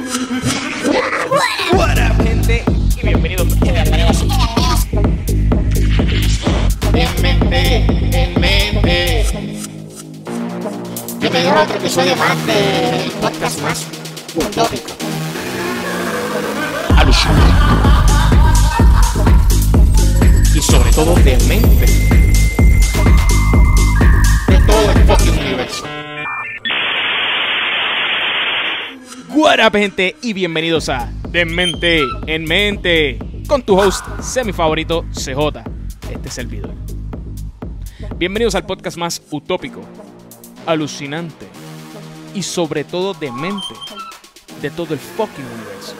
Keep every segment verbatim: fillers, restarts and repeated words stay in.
What up, gente, y bienvenidos En mente, en mente. Bienvenido a otro episodio más del podcast más utópico. alucinante y sobre todo demente De todo el fucking universo. What up, gente, y bienvenidos a Demente en Mente con tu host semi favorito C J, este servidor. Bienvenidos al podcast más utópico, alucinante y sobre todo demente de todo el fucking universo.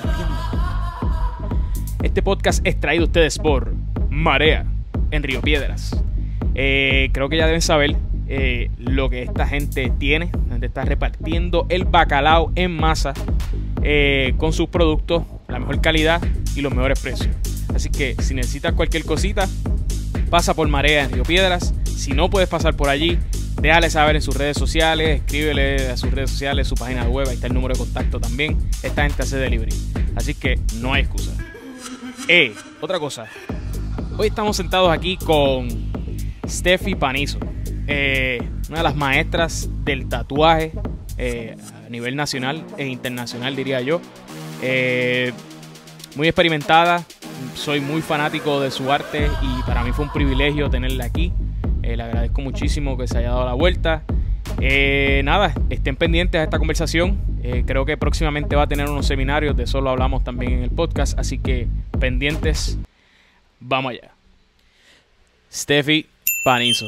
¿Entienden? Este podcast es traído a ustedes por Marea en Río Piedras. Eh, creo que ya deben saber eh, lo que esta gente tiene, donde está repartiendo el bacalao en masa eh, con sus productos, la mejor calidad y los mejores precios. Así que si necesitas cualquier cosita, pasa por Marea en Río Piedras. Si no puedes pasar por allí, déjale saber en sus redes sociales, escríbele a sus redes sociales, su página web, ahí está el número de contacto también. Esta gente hace delivery, así que no hay excusa. Eh, otra cosa, hoy estamos sentados aquí con Steffi Panizo, eh, una de las maestras del tatuaje eh, a nivel nacional e internacional, diría yo. Eh, muy experimentada, soy muy fanático de su arte y para mí fue un privilegio tenerla aquí. Eh, le agradezco muchísimo que se haya dado la vuelta. Eh, nada, estén pendientes a esta conversación. Eh, creo que próximamente va a tener unos seminarios, de eso lo hablamos también en el podcast, así que pendientes. Vamos allá. Steffi Panizo.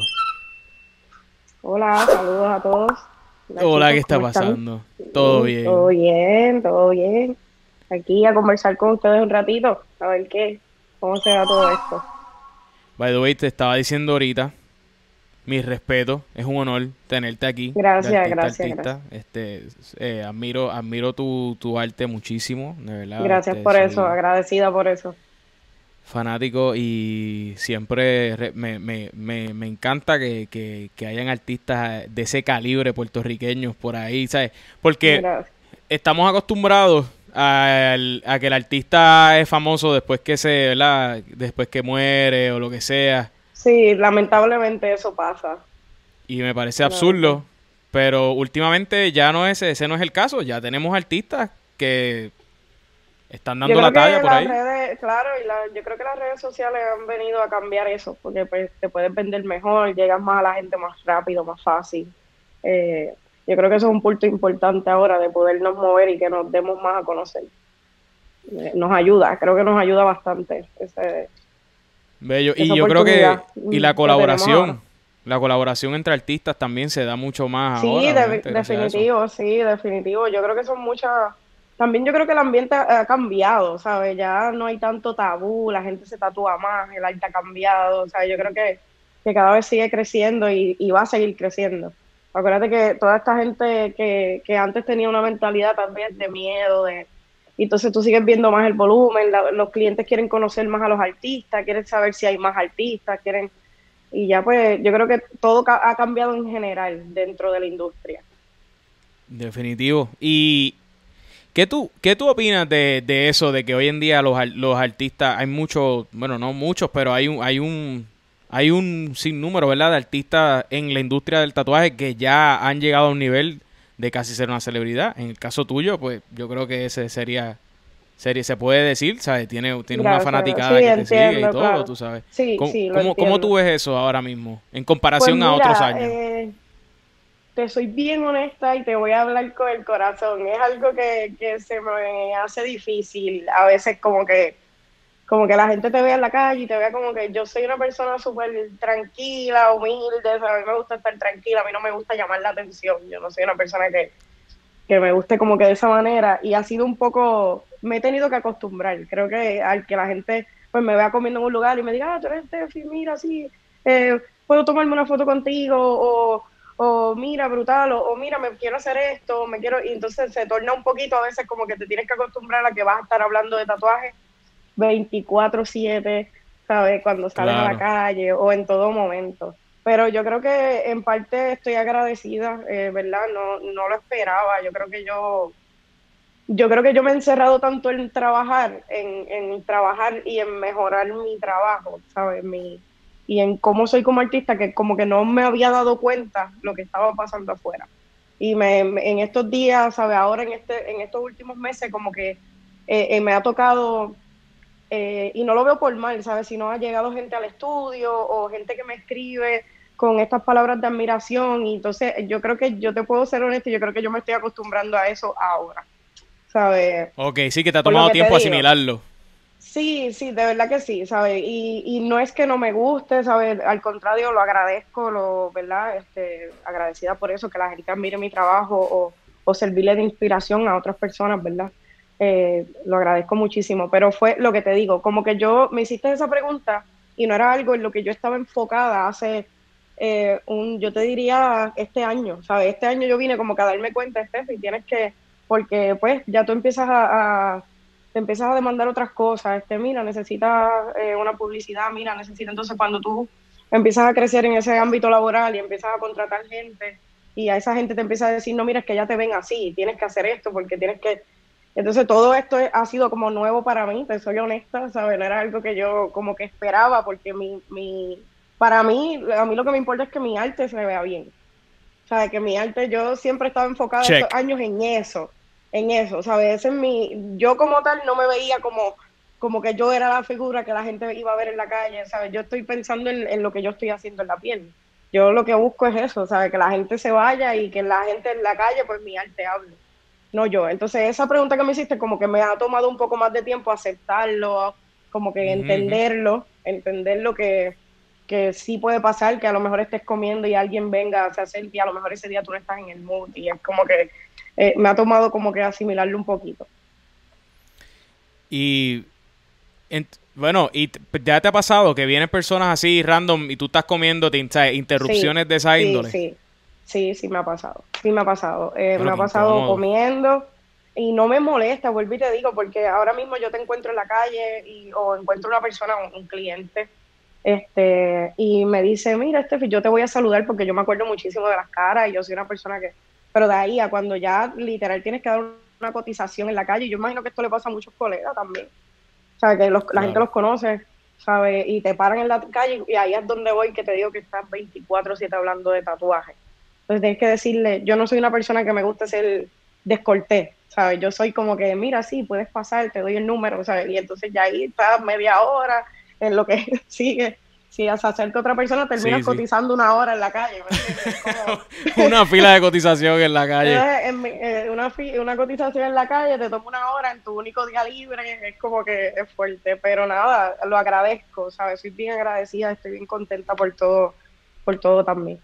Hola, saludos a todos. Hola, Hola, chicos, ¿qué está ¿cómo están? pasando? ¿Todo bien? Todo bien, todo bien. Aquí a conversar con ustedes un ratito, a ver qué, cómo se va todo esto. By the way, te estaba diciendo ahorita, mi respeto, es un honor tenerte aquí. Gracias, de artista a gracias, artista. Este, eh, admiro, admiro tu, tu arte muchísimo, de verdad. Gracias Este, por soy eso, agradecida por eso. fanático y siempre re- me, me, me, me encanta que, que, que hayan artistas de ese calibre puertorriqueños por ahí, ¿sabes? Porque Gracias. estamos acostumbrados al- a que el artista es famoso después que se, ¿verdad? Después que muere o lo que sea. Sí, lamentablemente eso pasa. Y me parece absurdo, No. pero últimamente ya no es ese no es el caso. Ya tenemos artistas que están dando Yo la creo talla que por las ahí. redes, claro, y la, yo creo que las redes sociales han venido a cambiar eso, porque pues te puedes vender mejor, llegas más a la gente más rápido, más fácil. Eh, yo creo que eso es un punto importante ahora de podernos mover y que nos demos más a conocer. Eh, nos ayuda, creo que nos ayuda bastante ese, Bello. Y esa yo creo que oportunidad, y mm, la que tenemos colaboración, ahora. la colaboración entre artistas también se da mucho más Sí, ahora, de- obviamente, gracias a eso. definitivo, sí, definitivo. Yo creo que son muchas. También yo creo que el ambiente ha ha cambiado, ¿sabes? Ya no hay tanto tabú, la gente se tatúa más, el arte ha cambiado, o sea, yo creo que, que cada vez sigue creciendo y, y va a seguir creciendo. Acuérdate que toda esta gente que, que antes tenía una mentalidad también de miedo, de, y entonces tú sigues viendo más el volumen, la- los clientes quieren conocer más a los artistas, quieren saber si hay más artistas, quieren, y ya pues yo creo que todo ca- ha cambiado en general dentro de la industria. Definitivo. ¿Y qué tú, qué tú opinas de, de eso, de que hoy en día los, ar- los artistas, hay muchos, bueno, no muchos, pero hay un, hay un, hay un sinnúmero, ¿verdad?, de artistas en la industria del tatuaje que ya han llegado a un nivel de casi ser una celebridad. En el caso tuyo, pues yo creo que ese sería, sería se puede decir, ¿sabes? Tiene, tiene una Gracias, fanaticada sí, que te sigue y entiendo, todo, claro. tú sabes. Sí, ¿Cómo, sí, lo cómo, cómo tú entiendo. ves eso ahora mismo en Pues comparación a otros mira, años? eh, te soy bien honesta y te voy a hablar con el corazón. Es algo que, que se me hace difícil a veces como que, como que la gente te vea en la calle y te vea como que yo soy una persona súper tranquila, humilde, o sea, a mí me gusta estar tranquila, a mí no me gusta llamar la atención, yo no soy una persona que, que me guste como que de esa manera y ha sido un poco, me he tenido que acostumbrar, creo que al que la gente pues me vea comiendo en un lugar y me diga, ah, tú eres Steffi, mira, sí, eh, puedo tomarme una foto contigo o, o mira, brutal, o, o mira, me quiero hacer esto, me quiero, y entonces se torna un poquito a veces como que te tienes que acostumbrar a que vas a estar hablando de tatuajes veinticuatro siete, ¿sabes? Cuando sales a la Claro. calle o en todo momento. Pero yo creo que en parte estoy agradecida, eh, ¿verdad? No, no lo esperaba. Yo creo que yo, yo creo que yo me he encerrado tanto en trabajar, en, en trabajar y en mejorar mi trabajo, ¿sabes? Mi, y en cómo soy como artista, que como que no me había dado cuenta lo que estaba pasando afuera. Y me, me- en estos días, ¿sabes? Ahora en, este, en estos últimos meses, como que eh, eh, me ha tocado, eh, y no lo veo por mal, ¿sabes? Sino ha llegado gente al estudio o gente que me escribe con estas palabras de admiración. Y entonces yo creo que yo te puedo ser honesto, yo creo que yo me estoy acostumbrando a eso ahora, ¿sabes? Ok, sí que te ha Por lo tomado que te tiempo digo. asimilarlo. Sí, sí, de verdad que sí, ¿sabes? Y, y no es que no me guste, ¿sabes? Al contrario, lo agradezco, lo, ¿verdad? Este, agradecida por eso, que la gente admire mi trabajo o, o servirle de inspiración a otras personas, ¿verdad? Eh, lo agradezco muchísimo, pero fue lo que te digo, como que yo me hiciste esa pregunta y no era algo en lo que yo estaba enfocada hace eh, un, yo te diría, este año, ¿sabes? Este año yo vine como que a darme cuenta, Steffi, tienes que, porque pues ya tú empiezas a, a te empiezas a demandar otras cosas, este, mira, necesitas eh, una publicidad, mira, necesita, entonces cuando tú empiezas a crecer en ese ámbito laboral y empiezas a contratar gente y a esa gente te empieza a decir, no, mira, es que ya te ven así, tienes que hacer esto porque tienes que... Entonces todo esto es- ha sido como nuevo para mí, te soy honesta, ¿sabes? No era algo que yo como que esperaba porque mi, mi, para mí, a mí lo que me importa es que mi arte se vea bien. O sea, que mi arte, yo siempre estaba enfocada estos Check. años en eso, en eso, ¿sabes? Ese es mi, yo como tal no me veía como, como que yo era la figura que la gente iba a ver en la calle, ¿sabes? Yo estoy pensando en, en lo que yo estoy haciendo en la piel. Yo lo que busco es eso, ¿sabes? Que la gente se vaya y que la gente en la calle, pues mi arte hable, no yo. Entonces, esa pregunta que me hiciste, como que me ha tomado un poco más de tiempo aceptarlo, como que Ujú, ujú. entenderlo, entender lo que que sí puede pasar que a lo mejor estés comiendo y alguien venga, se acerque y a lo mejor ese día tú no estás en el mood y es como que eh, me ha tomado como que asimilarlo un poquito. Y ent- bueno, y t- ya te ha pasado que vienen personas así random y tú estás comiendo, te, ¿sabes? Sí, Interrupciones de esa sí, índole. sí, sí, sí me ha pasado, sí me ha pasado, eh, Ya lo me ha que pasado incómodo. comiendo y no me molesta, vuelvo y te digo, porque ahora mismo yo te encuentro en la calle y, o encuentro una persona, un, un cliente, este, y me dice, mira, Estefi, yo te voy a saludar porque yo me acuerdo muchísimo de las caras y yo soy una persona que, pero de ahí a cuando ya literal tienes que dar una cotización en la calle, yo imagino que esto le pasa a muchos colegas también, o sea, que los- la gente Claro. los conoce, ¿sabes? Y te paran en la calle y ahí es donde voy, que te digo que estás veinticuatro siete hablando de tatuajes. Entonces tienes que decirle, yo no soy una persona que me gusta ser descortés, ¿sabes? Yo soy como que, mira, sí, puedes pasar, te doy el número, ¿sabes? Y entonces ya ahí estás media hora en lo que sigue. Si se acerca otra persona, terminas Sí, sí. cotizando una hora en la calle, ¿me entiendes? Como, Una fila de cotización en la calle. entonces, en mi- eh, una, fi- una cotización en la calle te toma una hora en tu único día libre, es como que es fuerte, pero nada, lo agradezco, ¿sabes? Soy bien agradecida, estoy bien contenta por todo, por todo también.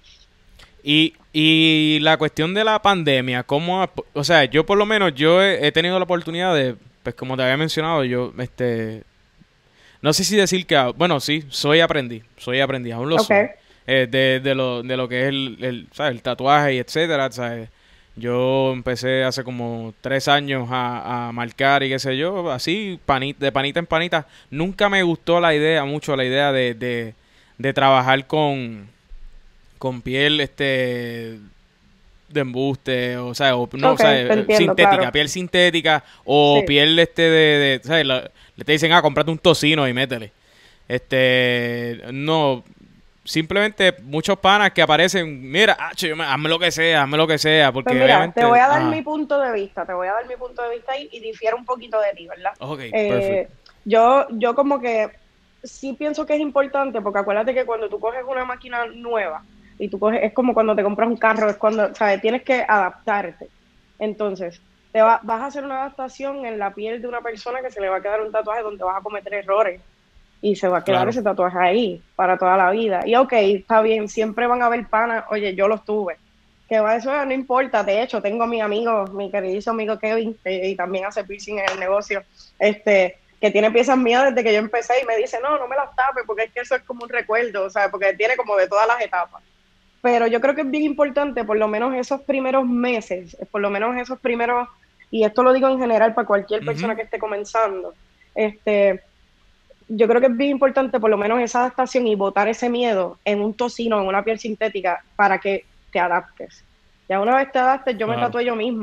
Y, y la cuestión de la pandemia, ¿cómo? ha- O sea, yo por lo menos, yo he, he tenido la oportunidad de, pues como te había mencionado, yo, este, no sé si decir que, bueno, sí, soy aprendiz, soy aprendiz, aún lo Ok, soy, eh, de, de lo, de lo que es el, el, ¿sabes? El tatuaje y etcétera, ¿sabes? Yo empecé hace como tres años a, a marcar y qué sé yo, así, panita, de panita en panita. Nunca me gustó la idea, mucho la idea de, de, de trabajar con, con piel, este, de embuste, o sea, o, no, o ok, sea, te eh, entiendo, sintética, claro. piel sintética o Sí. piel este de, de ¿sabes? La- le te dicen, ah, cómprate un tocino y métele. Este, no, simplemente muchos panas que aparecen, mira, ah, yo me- hazme lo que sea, hazme lo que sea, Pues porque mira, te voy obviamente, a dar mi ajá, punto de vista, te voy a dar mi punto de vista y, y difiere un poquito de ti, ¿verdad? ok, perfect. Eh, yo, yo como que sí pienso que es importante, porque acuérdate que cuando tú coges una máquina nueva y tú coges, es como cuando te compras un carro, es cuando, ¿sabes? Tienes que adaptarte. Entonces, te va- vas a hacer una adaptación en la piel de una persona que se le va a quedar un tatuaje donde vas a cometer errores y se va a quedar Claro, ese tatuaje ahí para toda la vida. Y ok, está bien, siempre van a haber panas, oye, yo los tuve, que va, eso no importa, de hecho, tengo a mi amigo, mi queridísimo amigo Kevin, que y también hace piercing en el negocio, este, que tiene piezas mías desde que yo empecé y me dice, no, no me las tapes, porque es que eso es como un recuerdo, o sea, porque tiene como de todas las etapas. Pero yo creo que es bien importante, por lo menos esos primeros meses, por lo menos esos primeros, y esto lo digo en general para cualquier persona ujú, que esté comenzando, este, yo creo que es bien importante por lo menos esa adaptación y botar ese miedo en un tocino, en una piel sintética, para que te adaptes. Ya una vez te adaptes, yo me claro. tatué yo misma.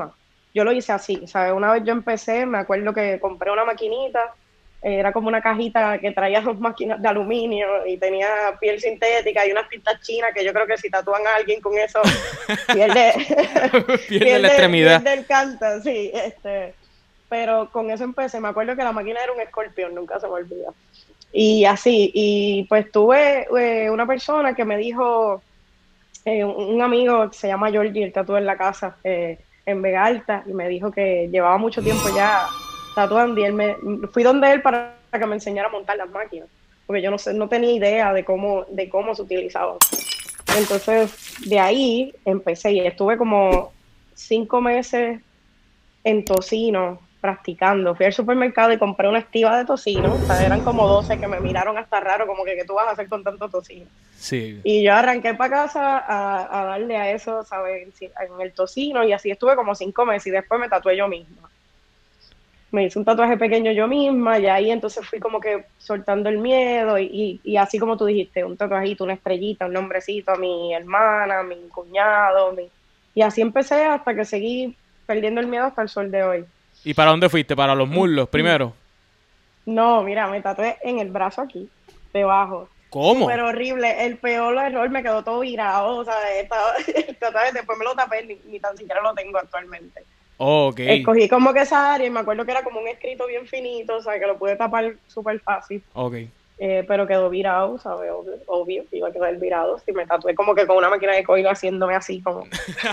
yo lo hice así, ¿sabes? Una vez yo empecé, me acuerdo que compré una maquinita, eh, era como una cajita que traía dos máquinas de aluminio y tenía piel sintética y unas pintas chinas que yo creo que si tatúan a alguien con eso, pierde, Pierde la extremidad. pierde el canto, sí, este, pero con eso empecé, me acuerdo que la máquina era un escorpión, nunca se me olvida. Y así, y pues tuve eh, una persona que me dijo, eh, un amigo que se llama Georgie, él tatúa en la casa, eh, en Vega Alta, y me dijo que llevaba mucho tiempo ya tatuando, y él me, fui donde él para que me enseñara a montar las máquinas, porque yo no sé, no tenía idea de cómo, de cómo se utilizaban. Entonces, de ahí empecé, y estuve como cinco meses en tocino practicando. Fui al supermercado y compré una estiva de tocino, o sea, eran como doce que me miraron hasta raro, como que, ¿qué tú vas a hacer con tanto tocino? Sí. Y yo arranqué para casa a, a darle a eso, ¿sabes? En el tocino, y así estuve como cinco meses, y después me tatué yo misma. Me hice un tatuaje pequeño yo misma, y ahí entonces fui como que soltando el miedo, y, y, y así como tú dijiste, un tatuajito, una estrellita, un nombrecito a mi hermana, a mi cuñado, mi... y así empecé hasta que seguí perdiendo el miedo hasta el sol de hoy. ¿Y para dónde fuiste? ¿Para los muslos primero? No, mira, me tatué en el brazo aquí, debajo. ¿Cómo? Súper horrible, el peor error, me quedó todo virado, o sea, estaba, el tatuaje, después me lo tapé, ni, ni tan siquiera lo tengo actualmente. Oh, ok. Escogí como que esa área y me acuerdo que era como un escrito bien finito, o sea, que lo pude tapar súper fácil. Ok. Eh, pero quedó virado, ¿sabes? Obvio, obvio, iba a quedar virado. Si me tatué como que con una máquina de coilo haciéndome así como...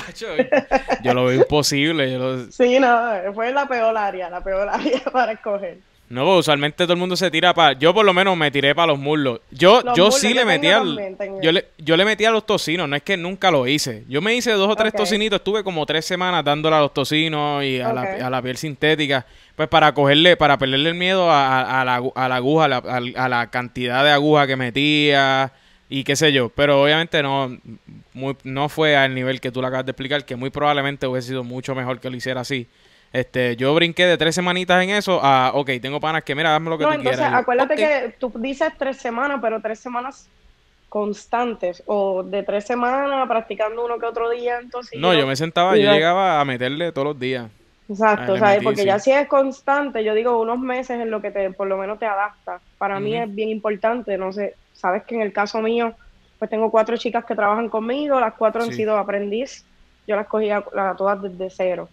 Yo lo veo imposible. Yo lo... Sí, no, fue la peor área, la peor área para escoger. No, pues, usualmente todo el mundo se tira para... Yo por lo menos me tiré para los muslos. Yo, Los yo muslos, sí yo le metía... tengo al- también, tengo. Yo le, yo le metía a los tocinos, no es que nunca lo hice. Yo me hice dos o tres Ok. tocinitos, estuve como tres semanas dándole a los tocinos y a, Ok. la, a la piel sintética, pues para cogerle, para perderle el miedo a, a- a la, agu- a la aguja, a la, a- a la cantidad de aguja que metía y qué sé yo. Pero obviamente no, muy, no fue al nivel que tú le acabas de explicar, que muy probablemente hubiese sido mucho mejor que lo hiciera así. Este, yo brinqué de tres semanitas en eso a, ok, tengo panas que, mira, hazme lo que No, tú entonces quieras. Y yo, acuérdate "Ok". que tú dices tres semanas, pero tres semanas constantes, o de tres semanas practicando uno que otro día, entonces No, yo me sentaba, y yo de- llegaba a meterle todos los días. Ah, Exacto, le ¿sabes? metí, Porque sí. ya si es constante, yo digo unos meses en lo que te, por lo menos te adaptas. Para mí Ujú. es bien importante, no sé, sabes que en el caso mío, pues tengo cuatro chicas que trabajan conmigo, las cuatro han Sí. sido aprendiz, yo las cogí a, a todas desde cero.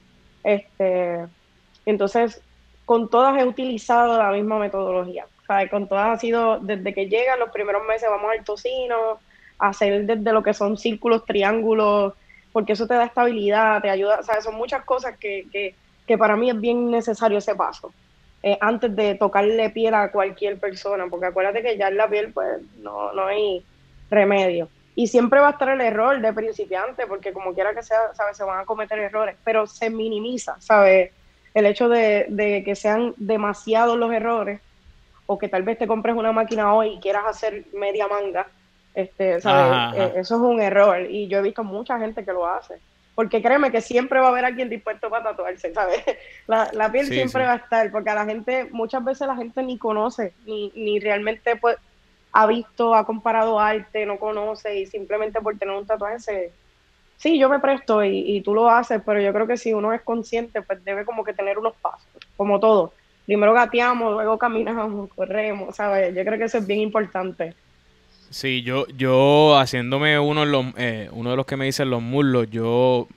Este, entonces, con todas he utilizado la misma metodología, ¿sabes? Con todas ha sido, desde que llegan los primeros meses, vamos al tocino, a hacer desde lo que son círculos, triángulos, porque eso te da estabilidad, te ayuda, ¿sabes? Son muchas cosas que, que que para mí es bien necesario ese paso, eh, antes de tocarle piel a cualquier persona, porque acuérdate que ya en la piel pues no, no hay remedio. Y siempre va a estar el error de principiante, porque como quiera que sea, ¿sabes? Se van a cometer errores, pero se minimiza, ¿sabes? El hecho de, de que sean demasiados los errores, o que tal vez te compres una máquina hoy y quieras hacer media manga, este, ¿sabes? Ajá, ajá. Eh, eso es un error, y yo he visto mucha gente que lo hace. Porque créeme que siempre va a haber alguien dispuesto para tatuarse, ¿sabes? La, la piel Sí, siempre sí. va a estar, porque a la gente, muchas veces la gente ni conoce, ni, ni realmente pues, ha visto, ha comparado arte, no conoce, y simplemente por tener un tatuaje se... Sí, yo me presto y, y tú lo haces, pero yo creo que si uno es consciente, pues debe como que tener unos pasos, como todo. Primero gateamos, luego caminamos, corremos, ¿sabes? Yo creo que eso es bien importante. Sí, yo, yo haciéndome uno, en los, eh, uno de los que me dicen los muslos, yo,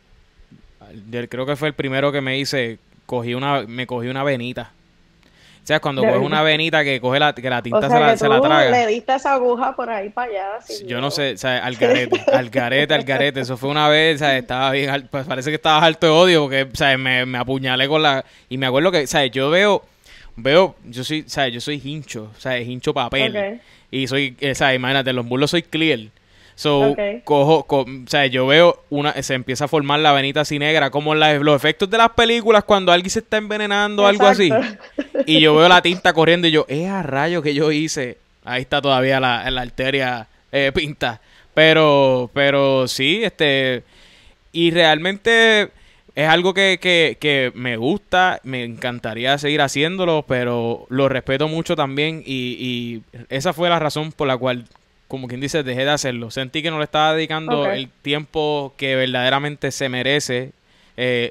yo creo que fue el primero que me hice, cogí una, me cogí una venita. O sea, cuando De coges verdad. una venita que coge la, que la O tinta sea se la, que se la tú traga. le diste esa aguja por ahí para allá. sin Yo no miedo. sé, o sea, al garete, al garete, al garete. Eso fue una vez, o sea, estaba bien, al- pues parece que estaba harto de odio porque, o sea, me, me apuñalé con la... Y me acuerdo que, o sea, yo veo, veo, yo soy, o sea, yo soy hincho, o sea, hincho papel. Ok. Y soy, o sea, imagínate, los muslos soy clear. So, Ok. cojo, co- o sea, yo veo una, se empieza a formar la venita así negra, como la- los efectos de las películas cuando alguien se está envenenando o algo así. Exacto. Y yo veo la tinta corriendo y yo, ¡eh, a rayo que yo hice! Ahí está todavía la, la arteria eh, pinta. Pero, pero sí, este, y realmente es algo que, que, que me gusta, me encantaría seguir haciéndolo, pero lo respeto mucho también y, y esa fue la razón por la cual, como quien dice, dejé de hacerlo. Sentí que no le estaba dedicando Ok. el tiempo que verdaderamente se merece, eh,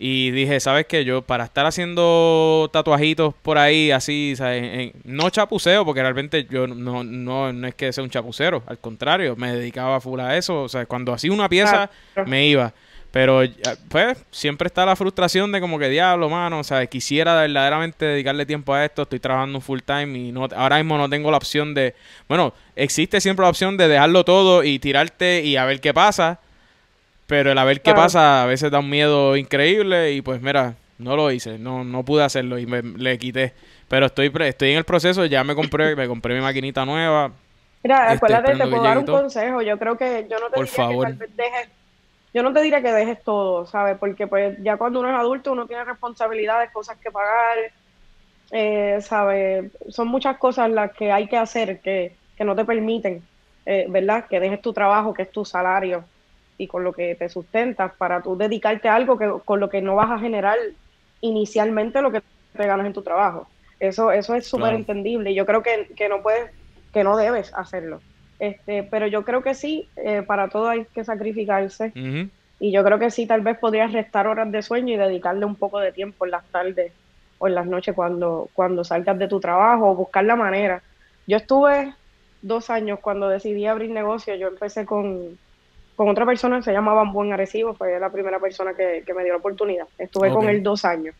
Y dije, ¿sabes qué? Yo para estar haciendo tatuajitos por ahí, así, ¿sabes? En- no chapuceo, porque realmente yo no, no, no es que sea un chapucero, al contrario, me dedicaba full a eso. O sea, cuando hacía una pieza, Claro, me iba. Pero, ya, pues, siempre está la frustración de como que diablo, mano, o sea, quisiera verdaderamente dedicarle tiempo a esto, estoy trabajando full time y no, ahora mismo no tengo la opción de, bueno, existe siempre la opción de dejarlo todo y tirarte y a ver qué pasa, pero el a ver qué claro. pasa a veces da un miedo increíble y pues mira, no lo hice, no, no pude hacerlo y me le quité. Pero estoy, pre- estoy en el proceso, ya me compré, me compré mi maquinita nueva, Mira, este, acuérdate, te esperando que puedo dar llegue y un todo. consejo. Yo creo que yo no te Por diría que favor. tal vez dejes, yo no te diría que dejes todo, ¿sabes? Porque pues ya cuando uno es adulto uno tiene responsabilidades, cosas que pagar, eh, ¿sabes? Son muchas cosas las que hay que hacer que, que no te permiten, eh, ¿verdad? Que dejes tu trabajo, que es tu salario y con lo que te sustentas para tú dedicarte a algo que, con lo que no vas a generar inicialmente lo que te ganas en tu trabajo. Eso, eso es súper Claro. entendible y yo creo que, que no puedes, que no debes hacerlo. Este, pero yo creo que sí, eh, para todo hay que sacrificarse Ujú. y yo creo que sí, tal vez podrías restar horas de sueño y dedicarle un poco de tiempo en las tardes o en las noches cuando, cuando salgas de tu trabajo o buscar la manera. Yo estuve dos años cuando decidí abrir negocio, yo empecé con, con otra persona que se llama Bambú en Arecibo, fue la primera persona que, que me dio la oportunidad. Estuve Ok. con él dos años.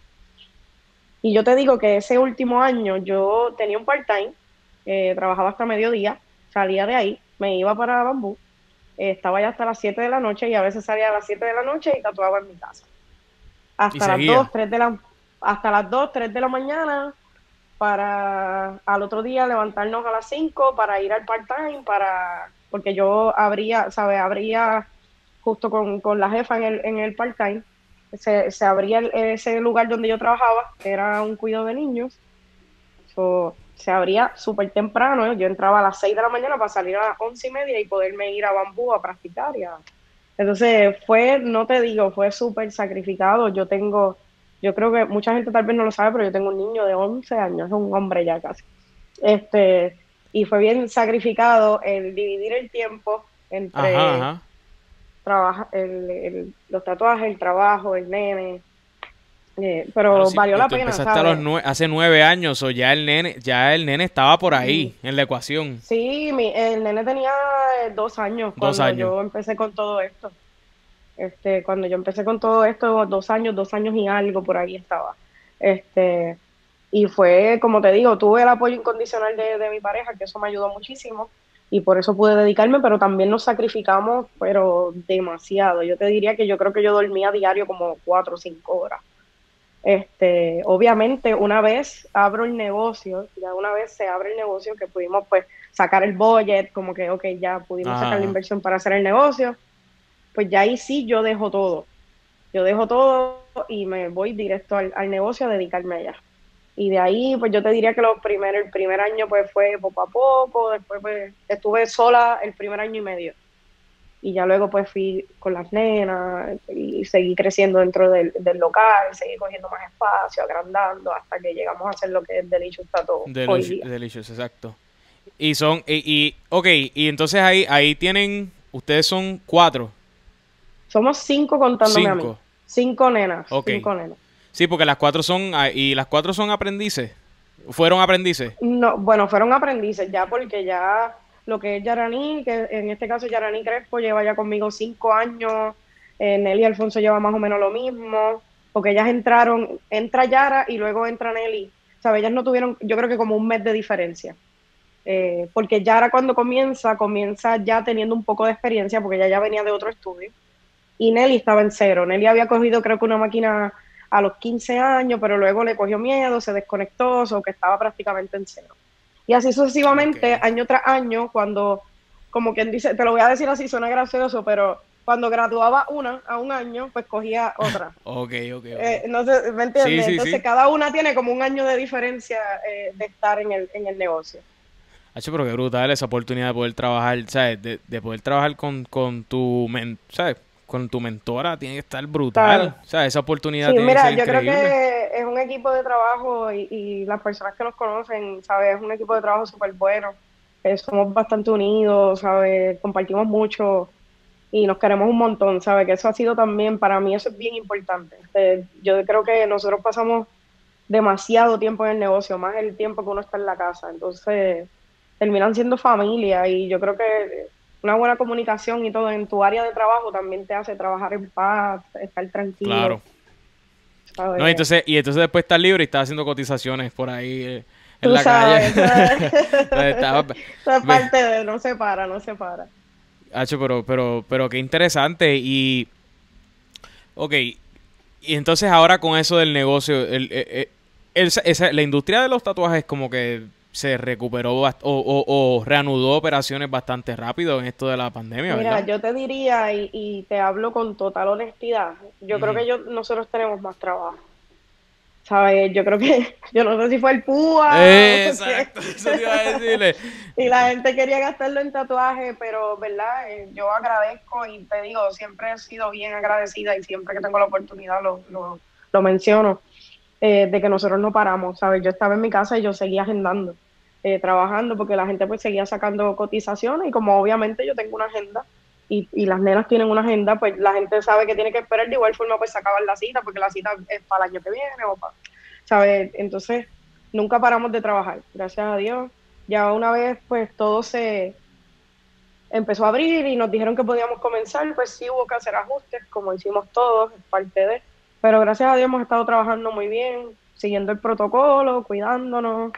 Y yo te digo que ese último año yo tenía un part-time, eh, trabajaba hasta mediodía, salía de ahí, me iba para Bambú, eh, estaba ya hasta las siete de la noche y a veces salía a las siete de la noche y tatuaba en mi casa. Y Hasta las dos seguía. tres de la, hasta las dos tres de la mañana para al otro día levantarnos a las cinco para ir al part-time, para, porque yo abría, ¿sabes? Abría justo con, con la jefa en el, en el part-time, se, se abría el- ese lugar donde yo trabajaba, que era un cuidado de niños, so, se abría súper temprano, yo entraba a las seis de la mañana para salir a las once y media y poderme ir a Bambú a practicar. Y a- Entonces fue, no te digo, fue súper sacrificado. Yo tengo, yo creo que mucha gente tal vez no lo sabe, pero yo tengo un niño de once años, es un hombre ya casi. Este, y fue bien sacrificado el dividir el tiempo Ajá, entre ajá. trabaja, el, el- los tatuajes, el trabajo, el nene, eh, Claro, pero sí, valió y la tú pena, empezaste a los ¿sabes? nue- hace nueve años, o ya el nene, ya el nene estaba por Mm, ahí, en la ecuación. sí, mi, el nene tenía eh, dos años Dos cuando años. yo empecé con todo esto. Este, cuando yo empecé con todo esto, dos años, dos años y algo por ahí estaba. Este, y fue, como te digo, tuve el apoyo incondicional de, de mi pareja, que eso me ayudó muchísimo, y por eso pude dedicarme, pero también nos sacrificamos, pero demasiado. Yo te diría que yo creo que yo dormía a diario como cuatro o cinco horas. Este, obviamente, una vez abro el negocio, ya una vez se abre el negocio, que pudimos pues sacar el budget, como que, ok, ya pudimos Ajá, sacar la ajá. inversión para hacer el negocio, pues ya ahí sí yo dejo todo. Yo dejo todo y me voy directo al, al negocio a dedicarme allá. Y de ahí, pues yo te diría que los primer, el primer año pues fue poco a poco, después pues estuve sola el primer año y medio. Y ya luego pues fui con las nenas y seguí creciendo dentro del, del local, seguí cogiendo más espacio, agrandando, hasta que llegamos a hacer lo que es Delicious Tattoo hoy Delicious, día. delicious, exacto. Y son, y, y, ok, y entonces ahí, ahí tienen, ustedes son cuatro, Somos cinco contándome a mí. cinco, Cinco nenas, ok. cinco nenas. Sí, porque las cuatro son, ah, y las cuatro son aprendices, fueron aprendices. No, bueno, fueron aprendices ya porque ya lo que es Yarani, que en este caso Yarani Crespo lleva ya conmigo cinco años, eh, Nelly Alfonso lleva más o menos lo mismo, porque ellas entraron, entra Yara y luego entra Nelly, ¿sabes? Ellas no tuvieron, yo creo que como un mes de diferencia, eh, porque Yara cuando comienza, comienza ya teniendo un poco de experiencia, porque ella ya venía de otro estudio, y Nelly estaba en cero. Nelly había cogido creo que una máquina a los quince años, pero luego le cogió miedo, se desconectó, o que estaba prácticamente en cero. Y así Ok, sucesivamente, año tras año, cuando, como quien dice, te lo voy a decir así, suena gracioso, pero cuando graduaba una a un año, pues cogía otra. ok, ok, Eh, ok. no sé, ¿me Sí, entiendes? sí, Entonces sí. cada una tiene como un año de diferencia eh, de estar en el, en el negocio. Hacho, pero qué brutal esa oportunidad de poder trabajar, ¿sabes? De, de poder trabajar con, con tu men, ¿sabes? Con tu mentora tiene que estar brutal. Claro. O sea, esa oportunidad Sí, tiene que mira, ser yo creo increíble. que es un equipo de trabajo y, y las personas que nos conocen, ¿sabes? Es un equipo de trabajo súper bueno. Eh, somos bastante unidos, ¿sabes? Compartimos mucho. y nos queremos un montón, ¿sabes? Que eso ha sido también, para mí eso es bien importante. Eh, yo creo que nosotros pasamos demasiado tiempo en el negocio, más el tiempo que uno está en la casa, entonces terminan siendo familia y yo creo que una buena comunicación y todo en tu área de trabajo también te hace trabajar en paz, estar tranquilo. Claro. ¿Sabes? No, entonces, y entonces después estás libre y estás haciendo cotizaciones por ahí eh, en Tú la sabes, calle. esa Estaba- esa es ve- parte de no se para, no se para. Hacho, pero, pero, pero qué interesante. Y, ok, y entonces ahora con eso del negocio, el, el- el- el- esa- la industria de los tatuajes como que se recuperó bast- o, o, o reanudó operaciones bastante rápido en esto de la pandemia, Mira, ¿verdad? yo te diría, y, y te hablo con total honestidad, yo creo Ujú. que yo, nosotros tenemos más trabajo. ¿Sabes? Yo creo que, yo no sé si fue el púa Eh, o qué. exacto, eso te iba a decirle. Y la gente quería gastarlo en tatuaje, pero, ¿verdad? Eh, yo agradezco y te digo, siempre he sido bien agradecida y siempre que tengo la oportunidad lo, lo, lo menciono, eh, de que nosotros no paramos, ¿sabes? Yo estaba en mi casa y yo seguía agendando, eh, trabajando, porque la gente pues seguía sacando cotizaciones y como obviamente yo tengo una agenda y, y las nenas tienen una agenda, pues la gente sabe que tiene que esperar, de igual forma pues se acaban la cita, porque la cita es para el año que viene o para, ¿sabes? Entonces nunca paramos de trabajar, gracias a Dios. Ya una vez pues todo se empezó a abrir y nos dijeron que podíamos comenzar, pues sí hubo que hacer ajustes, como hicimos todos, es parte de, pero gracias a Dios hemos estado trabajando muy bien, siguiendo el protocolo, cuidándonos